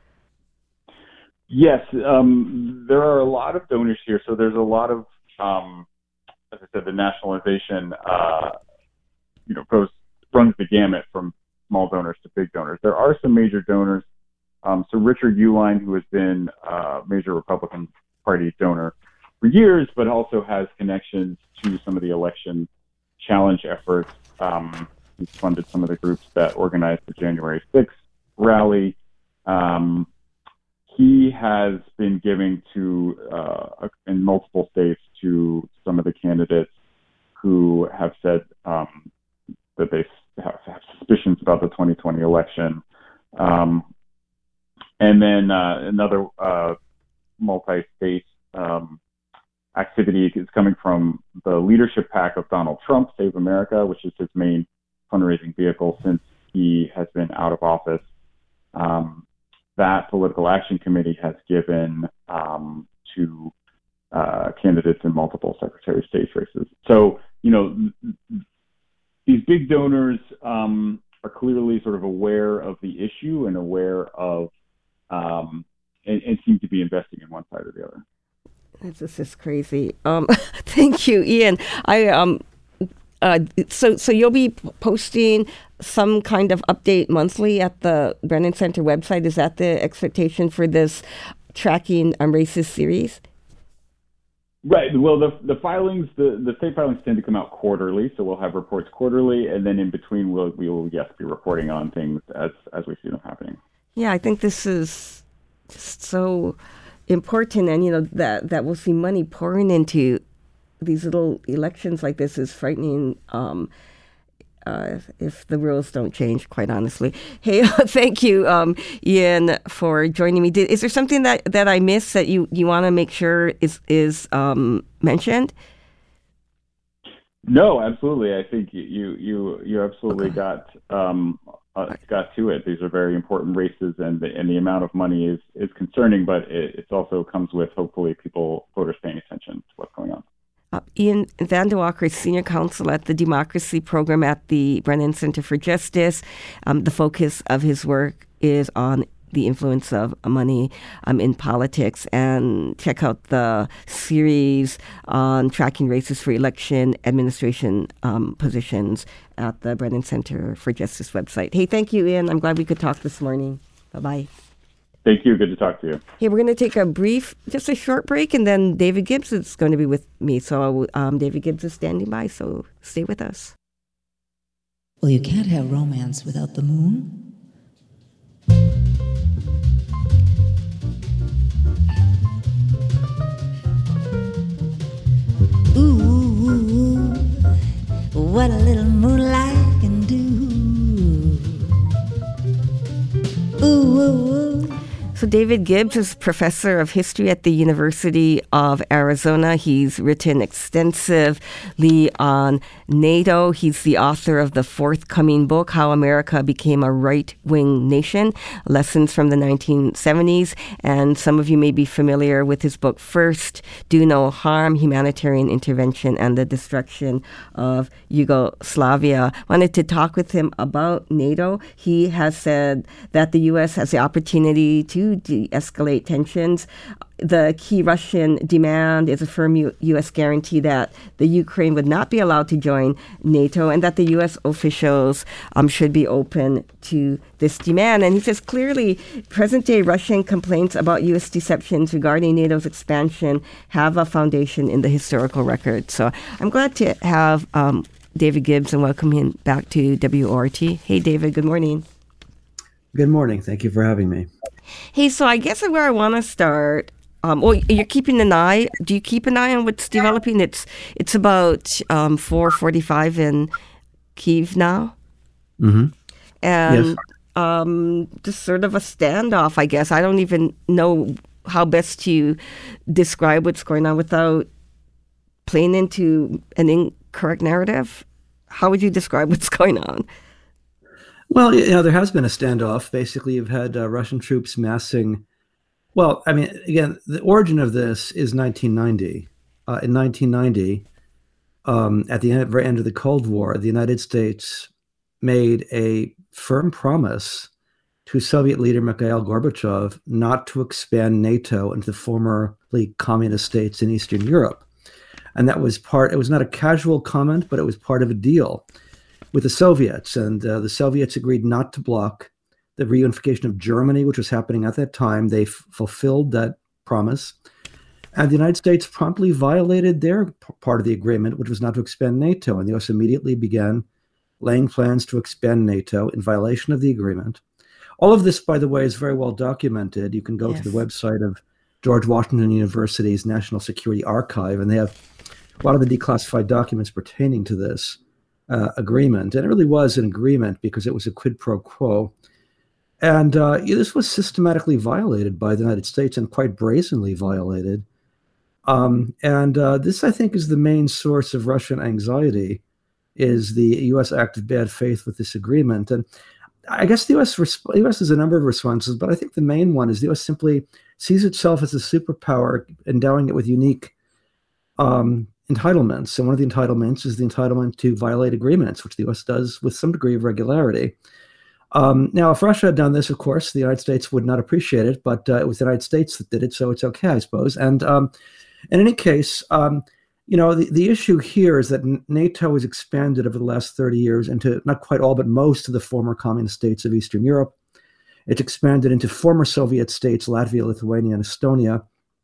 Speaker 13: Yes, um, there are a lot of donors here. So there's a lot of, um, as I said, the nationalization, uh, you know, goes runs the gamut from small donors to big donors. There are some major donors. Um, so Richard Uihlein, who has been a major Republican Party donor for years, but also has connections to some of the election challenge efforts. Um, he's funded some of the groups that organized the January sixth rally. Um, he has been giving to, uh, in multiple states, to some of the candidates who have said um, that they have, have suspicions about the twenty twenty election. Um, and then uh, another uh, multi-state um, activity is coming from the leadership PAC of Donald Trump, Save America, which is his main fundraising vehicle since he has been out of office. Um, that political action committee has given um, to uh, candidates in multiple Secretary of State races. So, you know, these big donors um, are clearly sort of aware of the issue and aware of, um, and, and seem to be investing in one side or the other.
Speaker 9: This is crazy. Um, thank you, Ian. I um, uh, so so you'll be posting some kind of update monthly at the Brennan Center website. Is that the expectation for this Tracking um, Racist series?
Speaker 13: Right. Well, the the filings, the, the state filings tend to come out quarterly, so we'll have reports quarterly, and then in between, we'll we will yes be reporting on things as as we see them happening.
Speaker 9: Yeah, I think this is just so important, and you know that that we'll see money pouring into these little elections like this is frightening. Um, uh, if the rules don't change, quite honestly. Hey, thank you, um, Ian, for joining me. Did, is there something that, that I missed that you, you want to make sure is is um, mentioned?
Speaker 13: No, absolutely. I think you you you absolutely okay. got um, uh, got to it. These are very important races, and the, and the amount of money is is concerning, but it, it also comes with hopefully people voters paying attention to what's going on.
Speaker 9: Uh, Ian Vanderwalker is senior counsel at the Democracy Program at the Brennan Center for Justice. Um, the focus of his work is on the influence of money um, in politics. And check out the series on tracking races for election administration um, positions at the Brennan Center for Justice website. Hey, thank you, Ian. I'm glad we could talk this morning. Bye-bye.
Speaker 13: Thank you. Good to talk to you.
Speaker 9: Hey, we're going to take a brief, just a short break, and then David Gibbs is going to be with me. So um, David Gibbs is standing by, so stay with us.
Speaker 14: Well, you can't have romance without the moon.
Speaker 10: Ooh, ooh, ooh, what a little moonlight can do. Ooh, ooh, ooh.
Speaker 9: So David Gibbs is professor of history at the University of Arizona. He's written extensively on NATO. He's the author of the forthcoming book, How America Became a Right-Wing Nation, Lessons from the nineteen seventies. And some of you may be familiar with his book, First, Do No Harm, Humanitarian Intervention and the Destruction of Yugoslavia. Wanted to talk with him about NATO. He has said that the U S has the opportunity to de-escalate tensions. The key Russian demand is a firm U- U.S. guarantee that the Ukraine would not be allowed to join NATO, and that the U S officials um, should be open to this demand. And he says clearly present-day Russian complaints about U S deceptions regarding NATO's expansion have a foundation in the historical record. So I'm glad to have um, David Gibbs and welcome him back to W O R T. Hey, David, good morning.
Speaker 15: Good morning. Thank you for having me.
Speaker 9: Hey, so I guess where I want to start, um, well, you're keeping an eye. Do you keep an eye on what's developing? It's it's about um, four forty-five in Kyiv now.
Speaker 15: Mm-hmm.
Speaker 9: And
Speaker 15: yes.
Speaker 9: um, just sort of a standoff, I guess. I don't even know how best to describe what's going on without playing into an incorrect narrative? How would you describe what's going on?
Speaker 15: Well, you know, there has been a standoff. Basically, you've had uh, Russian troops massing. Well, I mean, again, the origin of this is nineteen ninety. Uh, in nineteen ninety, um, at the end, very end of the Cold War, the United States made a firm promise to Soviet leader Mikhail Gorbachev not to expand NATO into the formerly communist states in Eastern Europe. And that was part, it was not a casual comment, but it was part of a deal with the Soviets. And uh, the Soviets agreed not to block the reunification of Germany, which was happening at that time. They f- fulfilled that promise. And the United States promptly violated their p- part of the agreement, which was not to expand NATO. And the U S immediately began laying plans to expand NATO in violation of the agreement. All of this, by the way, is very well documented. You can go yes. to the website of George Washington University's National Security Archive, and they have a lot of the declassified documents pertaining to this uh, agreement. And it really was an agreement because it was a quid pro quo. And uh, this was systematically violated by the United States, and quite brazenly violated. Um, and uh, this, I think, is the main source of Russian anxiety, is the U S act of bad faith with this agreement. And I guess the U S resp- U S has a number of responses, but I think the main one is the U S simply sees itself as a superpower, endowing it with unique um, entitlements. And one of the entitlements is the entitlement to violate agreements, which the U S does with some degree of regularity. Um, now, if Russia had done this, of course, the United States would not appreciate it, but uh, it was the United States that did it, so it's okay, I suppose. And um, in any case, um, you know, the, the issue here is that NATO has expanded over the last thirty years into not quite all, but most of the former communist states of Eastern Europe. It's expanded into former Soviet states, Latvia, Lithuania, and Estonia.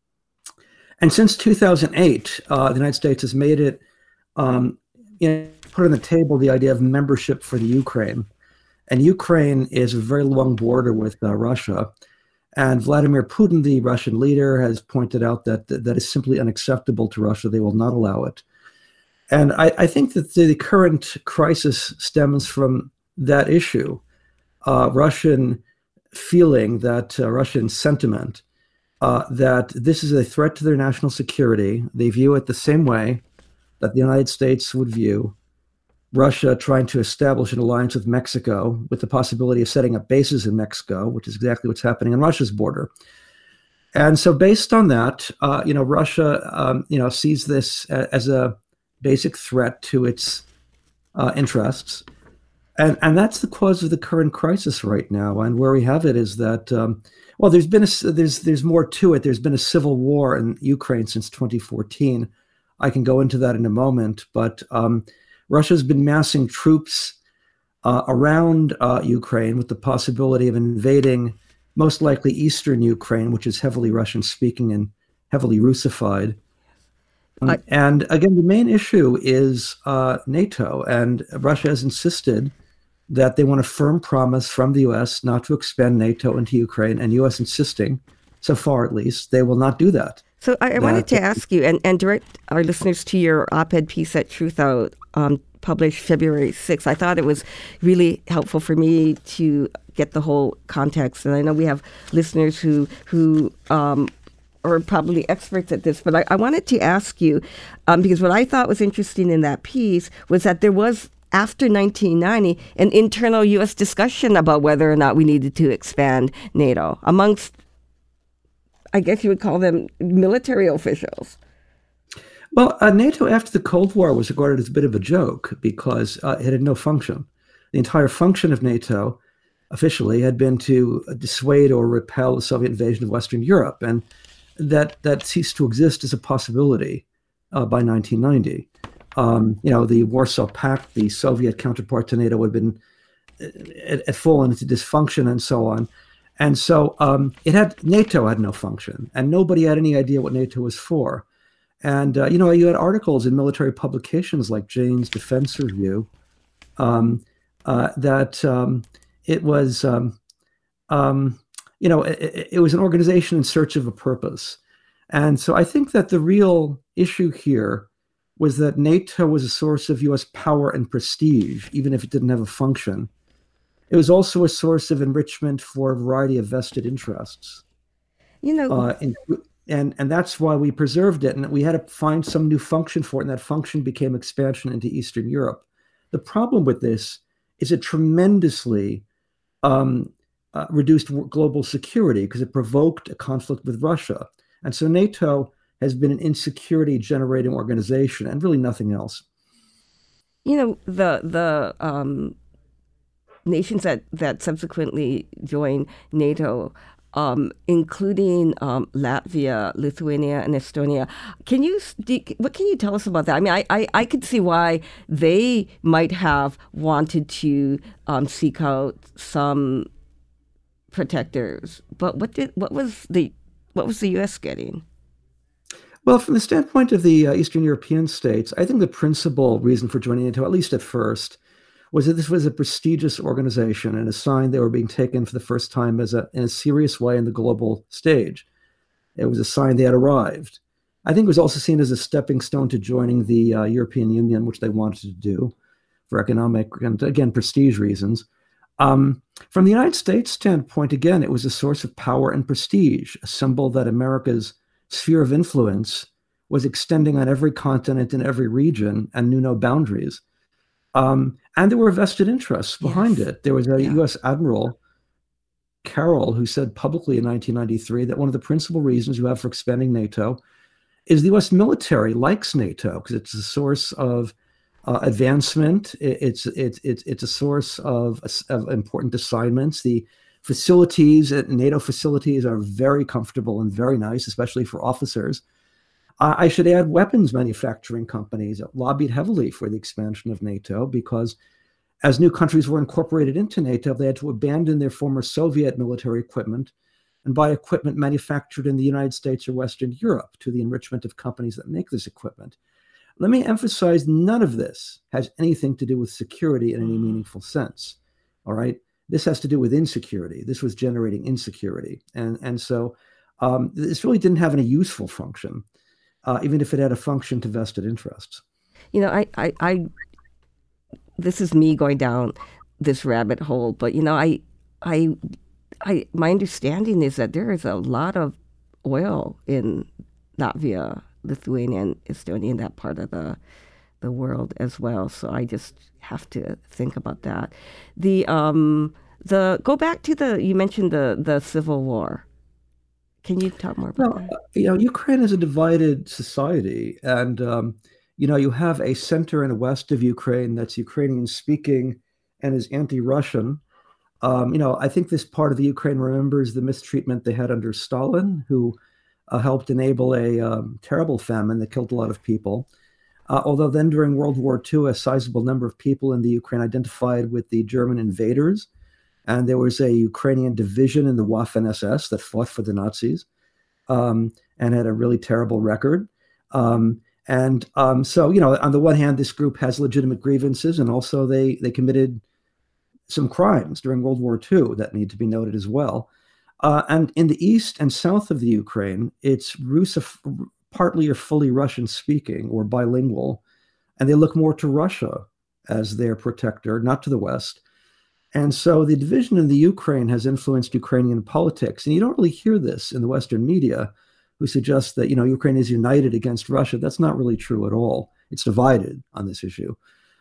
Speaker 15: And since two thousand eight, uh, the United States has made it, um, you know, put on the table the idea of membership for the Ukraine. And Ukraine is a very long border with uh, Russia. And Vladimir Putin, the Russian leader, has pointed out that that, that is simply unacceptable to Russia. They will not allow it. And I, I think that the current crisis stems from that issue, uh, Russian feeling, that uh, Russian sentiment, uh, that this is a threat to their national security. They view it the same way that the United States would view Russia trying to establish an alliance with Mexico, with the possibility of setting up bases in Mexico, which is exactly what's happening on Russia's border. And so based on that, uh, you know, Russia, um, you know, sees this a, as a basic threat to its uh, interests. And, and that's the cause of the current crisis right now. And where we have it is that, um, well, there's been a, there's, there's more to it. There's been a civil war in Ukraine since twenty fourteen. I can go into that in a moment, but um, Russia's been massing troops uh, around uh, Ukraine with the possibility of invading most likely eastern Ukraine, which is heavily Russian-speaking and heavily Russified. I- and again, the main issue is uh, NATO, and Russia has insisted that they want a firm promise from the U S not to expand NATO into Ukraine, and U S insisting, so far at least, they will not do that.
Speaker 9: So I, I wanted to ask you, and, and direct our listeners to your op-ed piece at Truthout, um, published February sixth. I thought it was really helpful for me to get the whole context. And I know we have listeners who who um, are probably experts at this, but I, I wanted to ask you, um, because what I thought was interesting in that piece was that there was, after nineteen ninety, an internal U S discussion about whether or not we needed to expand NATO amongst, I guess you would call them, military officials.
Speaker 15: Well, uh, NATO after the Cold War was regarded as a bit of a joke because uh, it had no function. The entire function of NATO officially had been to dissuade or repel the Soviet invasion of Western Europe, and that, that ceased to exist as a possibility uh, by nineteen ninety. Um, you know, the Warsaw Pact, the Soviet counterpart to NATO, had been had, had fallen into dysfunction and so on. And so um, it had NATO had no function, and nobody had any idea what NATO was for. And, uh, you know, you had articles in military publications like Jane's Defense Review um, uh, that um, it was, um, um, you know, it, it was an organization in search of a purpose. And so I think that the real issue here was that NATO was a source of U S power and prestige, even if it didn't have a function. It was also a source of enrichment for a variety of vested interests.
Speaker 9: You know,
Speaker 15: uh, in, And, and that's why we preserved it. And we had to find some new function for it. And that function became expansion into Eastern Europe. The problem with this is it tremendously um, uh, reduced global security because it provoked a conflict with Russia. And so NATO has been an insecurity generating organization and really nothing else.
Speaker 9: You know, the the um, nations that, that subsequently joined NATO, um, including um, Latvia, Lithuania, and Estonia. Can you what can you tell us about that? I mean, I, I, I could see why they might have wanted to um, seek out some protectors, but what did what was the what was the U S getting?
Speaker 15: Well, from the standpoint of the uh, Eastern European states, I think the principal reason for joining NATO, at least at first, was that this was a prestigious organization and a sign they were being taken for the first time as a in a serious way in the global stage. It was a sign they had arrived. I think it was also seen as a stepping stone to joining the uh, European Union, which they wanted to do for economic and, again, prestige reasons. Um, from the United States standpoint, again, it was a source of power and prestige, a symbol that America's sphere of influence was extending on every continent in every region and knew no boundaries. Um, and there were vested interests behind yes. it. There was a yeah. U S Admiral, Carroll, who said publicly in nineteen ninety-three that one of the principal reasons you have for expanding NATO is the U S military likes NATO because it's a source of uh, advancement. It, it's, it's, it's, it's a source of, of important assignments. The facilities at NATO facilities are very comfortable and very nice, especially for officers. Uh, I should add weapons manufacturing companies that lobbied heavily for the expansion of NATO because as new countries were incorporated into NATO, they had to abandon their former Soviet military equipment and buy equipment manufactured in the United States or Western Europe to the enrichment of companies that make this equipment. Let me emphasize, none of this has anything to do with security in any meaningful sense, all right? This has to do with insecurity. This was generating insecurity. And, and so um, this really didn't have any useful function, uh, even if it had a function to vested interests.
Speaker 9: You know, I, I, I, this is me going down this rabbit hole, but, you know, I, I, I, my understanding is that there is a lot of oil in Latvia, Lithuania, and Estonia, in that part of the the world as well. So I just have to think about that. The um the go back to the you mentioned the the Civil War. Can you talk more about
Speaker 15: well,
Speaker 9: that?
Speaker 15: You know, Ukraine is a divided society, and um, you know, you have a center and a west of Ukraine that's Ukrainian speaking and is anti-Russian. Um, you know, I think this part of the Ukraine remembers the mistreatment they had under Stalin, who uh, helped enable a um, terrible famine that killed a lot of people. Uh, although then during World War Two, a sizable number of people in the Ukraine identified with the German invaders. And there was a Ukrainian division in the Waffen S S that fought for the Nazis um, and had a really terrible record. Um, and um, so, you know, on the one hand, this group has legitimate grievances, and also they, they committed some crimes during World War Two that need to be noted as well. Uh, and in the east and south of the Ukraine, it's Russif- partly or fully Russian speaking or bilingual, and they look more to Russia as their protector, not to the West. And so the division in the Ukraine has influenced Ukrainian politics. And you don't really hear this in the Western media, who suggest that, you know, Ukraine is united against Russia. That's not really true at all. It's divided on this issue.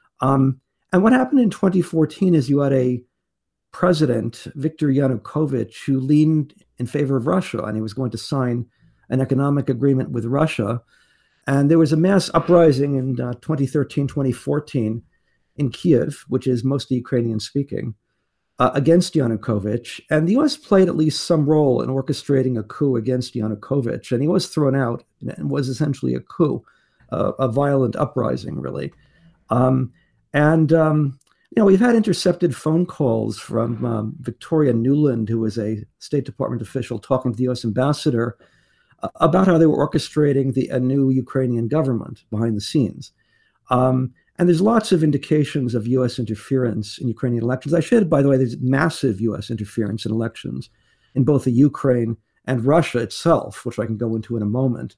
Speaker 15: Um, and what happened in twenty fourteen is you had a president, Viktor Yanukovych, who leaned in favor of Russia, and he was going to sign an economic agreement with Russia. And there was a mass uprising in uh, twenty thirteen, twenty fourteen in Kiev, which is mostly Ukrainian speaking, uh, against Yanukovych. And the U S played at least some role in orchestrating a coup against Yanukovych. And he was thrown out and was essentially a coup, uh, a violent uprising, really. Um, and, um, you know, we've had intercepted phone calls from um, Victoria Nuland, who was a State Department official, talking to the U S ambassador about how they were orchestrating the a new Ukrainian government behind the scenes. Um, and there's lots of indications of U S interference in Ukrainian elections. I should, by the way, there's massive U S interference in elections in both the Ukraine and Russia itself, which I can go into in a moment.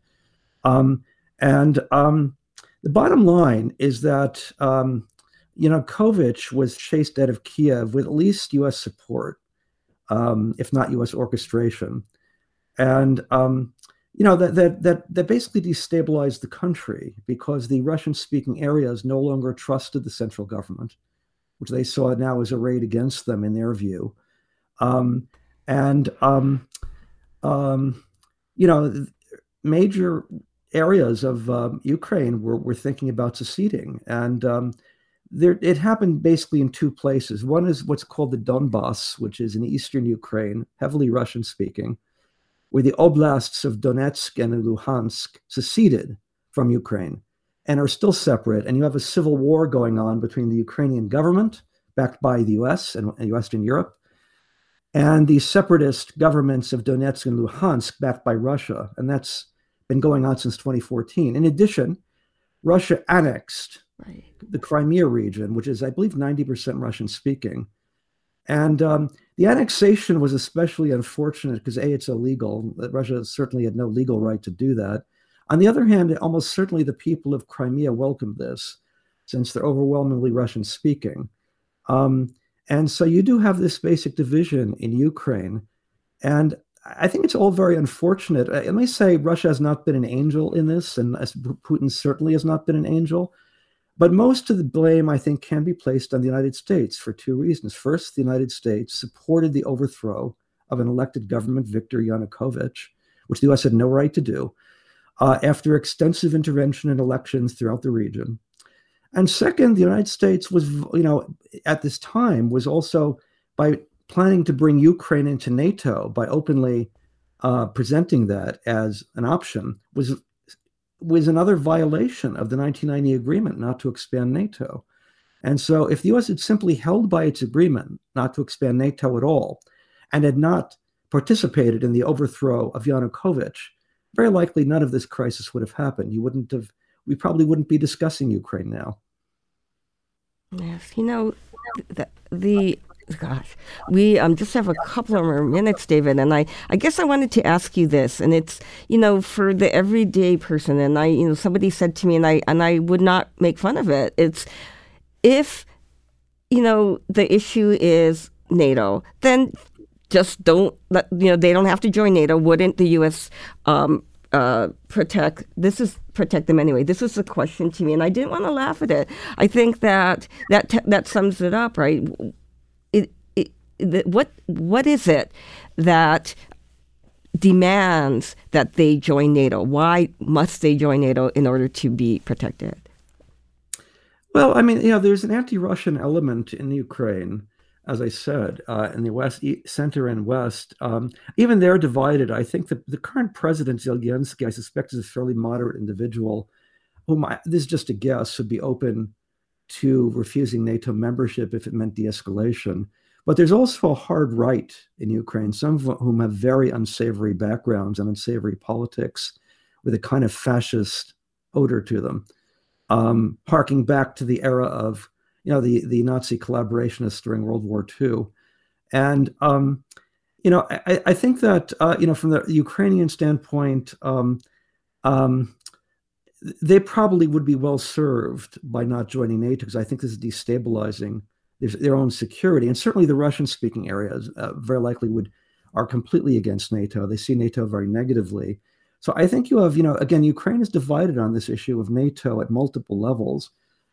Speaker 15: Um, and um, the bottom line is that um, Yanukovych was chased out of Kiev with at least U S support, um, if not U S orchestration. And um, you know, that that that that basically destabilized the country because the Russian-speaking areas no longer trusted the central government, which they saw now as arrayed against them in their view. Um, and, um, um, you know, major areas of um, Ukraine were, were thinking about seceding. And um, there, it happened basically in two places. One is what's called the Donbass, which is in eastern Ukraine, heavily Russian-speaking, where the oblasts of Donetsk and Luhansk seceded from Ukraine and are still separate. And you have a civil war going on between the Ukrainian government, backed by the U S and, and Western Europe, and the separatist governments of Donetsk and Luhansk, backed by Russia. And that's been going on since twenty fourteen. In addition, Russia annexed right. the Crimea region, which is, I believe, ninety percent Russian-speaking. And um, the annexation was especially unfortunate because, A, it's illegal. Russia certainly had no legal right to do that. On the other hand, almost certainly the people of Crimea welcomed this, since they're overwhelmingly Russian-speaking. Um, and so you do have this basic division in Ukraine. And I think it's all very unfortunate. Let me say Russia has not been an angel in this, and Putin certainly has not been an angel. But most of the blame, I think, can be placed on the United States for two reasons. First, the United States supported the overthrow of an elected government, Viktor Yanukovych, which the U S had no right to do, uh, after extensive intervention in elections throughout the region. And second, the United States was, you know, at this time was also, by planning to bring Ukraine into NATO, by openly uh, presenting that as an option, was was another violation of the nineteen ninety agreement not to expand NATO. And so if the U S had simply held by its agreement not to expand NATO at all and had not participated in the overthrow of Yanukovych, very likely none of this crisis would have happened. You wouldn't have, we probably wouldn't be discussing Ukraine now.
Speaker 9: Yes, you know, the, the gosh, we um, just have a couple of more minutes, David, and I, I guess I wanted to ask you this, and it's, you know, for the everyday person, and I, you know, somebody said to me, and I, and I would not make fun of it. It's, if, you know, the issue is NATO, then just don't let, you know, they don't have to join NATO. Wouldn't the U S um, uh, protect, this is, protect them anyway? This was a question to me, and I didn't want to laugh at it. I think that that t- that sums it up, right? It, it, the, what what is it that demands that they join NATO? Why must they join NATO in order to be protected?
Speaker 15: Well, I mean, you know, there's an anti-Russian element in Ukraine, as I said, uh, in the West, center and West. Um, even they're divided. I think the, the current president, Zelensky, I suspect is a fairly moderate individual, whom I, this is just a guess, would be open to refusing NATO membership if it meant de-escalation. But there's also a hard right in Ukraine, some of whom have very unsavory backgrounds and unsavory politics with a kind of fascist odor to them, um, harking back to the era of you know, the, the Nazi collaborationists during World War Two. And, um, you know, I, I think that, uh, you know, from the Ukrainian standpoint, um, um, they probably would be well served by not joining NATO, because I think this is destabilizing their, their own security. And certainly the Russian-speaking areas uh, very likely would are completely against NATO. They see NATO very negatively. So I think you have, you know, again, Ukraine is divided on this issue of NATO at multiple levels.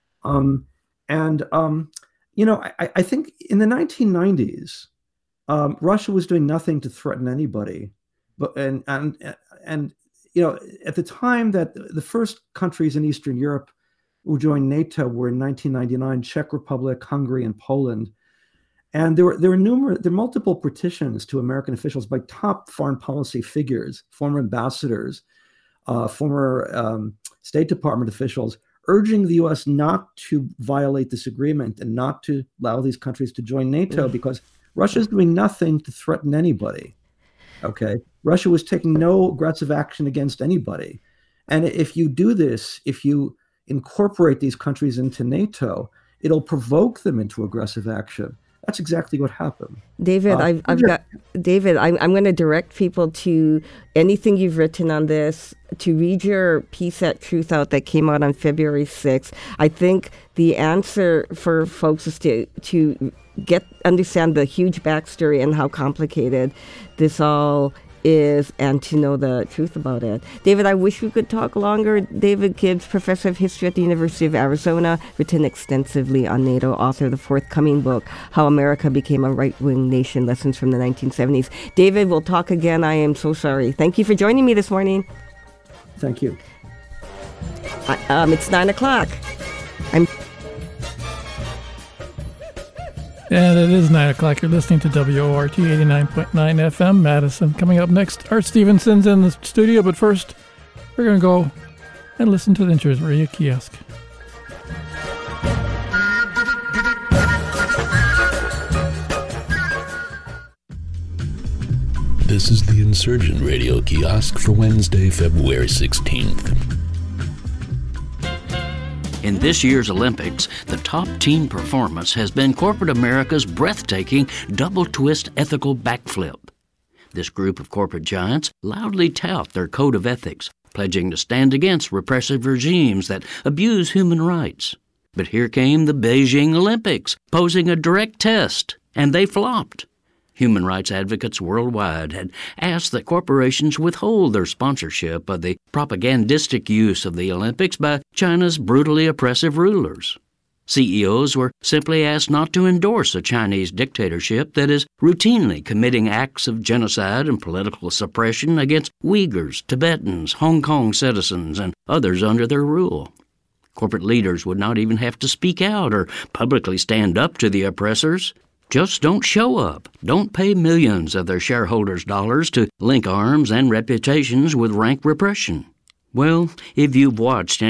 Speaker 15: Um, And, um, you know, I, I think in the nineteen nineties, um, Russia was doing nothing to threaten anybody. But and, and, and, you know, at the time that the first countries in Eastern Europe who joined NATO were in nineteen ninety-nine, Czech Republic, Hungary, and Poland. And there were there were numerous, there were multiple petitions to American officials by top foreign policy figures, former ambassadors, uh, former um, State Department officials, urging the U S not to violate this agreement and not to allow these countries to join NATO, mm. because Russia is doing nothing to threaten anybody. Okay, Russia was taking no aggressive action against anybody, and if you do this, if you incorporate these countries into NATO, it'll provoke them into aggressive action. That's exactly what happened.
Speaker 9: David, uh, I've, I've got David. I'm, I'm going to direct people to anything you've written on this, to read your piece at Truth Out that came out on February sixth. I think the answer for folks is to to get understand the huge backstory and how complicated this all is and to know the truth about it. David, I wish we could talk longer. David Gibbs, professor of history at the University of Arizona, written extensively on NATO, author of the forthcoming book, How America Became a Right-Wing Nation, Lessons from the nineteen seventies. David, we'll talk again. I am so sorry. Thank you for joining me this morning.
Speaker 15: Thank you.
Speaker 9: I, um, it's nine o'clock. I'm...
Speaker 16: And it is nine o'clock. You're listening to W O R T eighty-nine point nine F M, Madison. Coming up next, Art Stevenson's in the studio, but first, we're going to go and listen to the Insurance Radio Kiosk.
Speaker 17: This is the Insurgent Radio Kiosk for Wednesday, February sixteenth.
Speaker 18: In this year's Olympics, the top team performance has been corporate America's breathtaking double-twist ethical backflip. This group of corporate giants loudly tout their code of ethics, pledging to stand against repressive regimes that abuse human rights. But here came the Beijing Olympics, posing a direct test, and they flopped. Human rights advocates worldwide had asked that corporations withhold their sponsorship of the propagandistic use of the Olympics by China's brutally oppressive rulers. C E Os were simply asked not to endorse a Chinese dictatorship that is routinely committing acts of genocide and political suppression against Uyghurs, Tibetans, Hong Kong citizens, and others under their rule. Corporate leaders would not even have to speak out or publicly stand up to the oppressors. Just don't show up. Don't pay millions of their shareholders' dollars to link arms and reputations with rank repression. Well, if you've watched any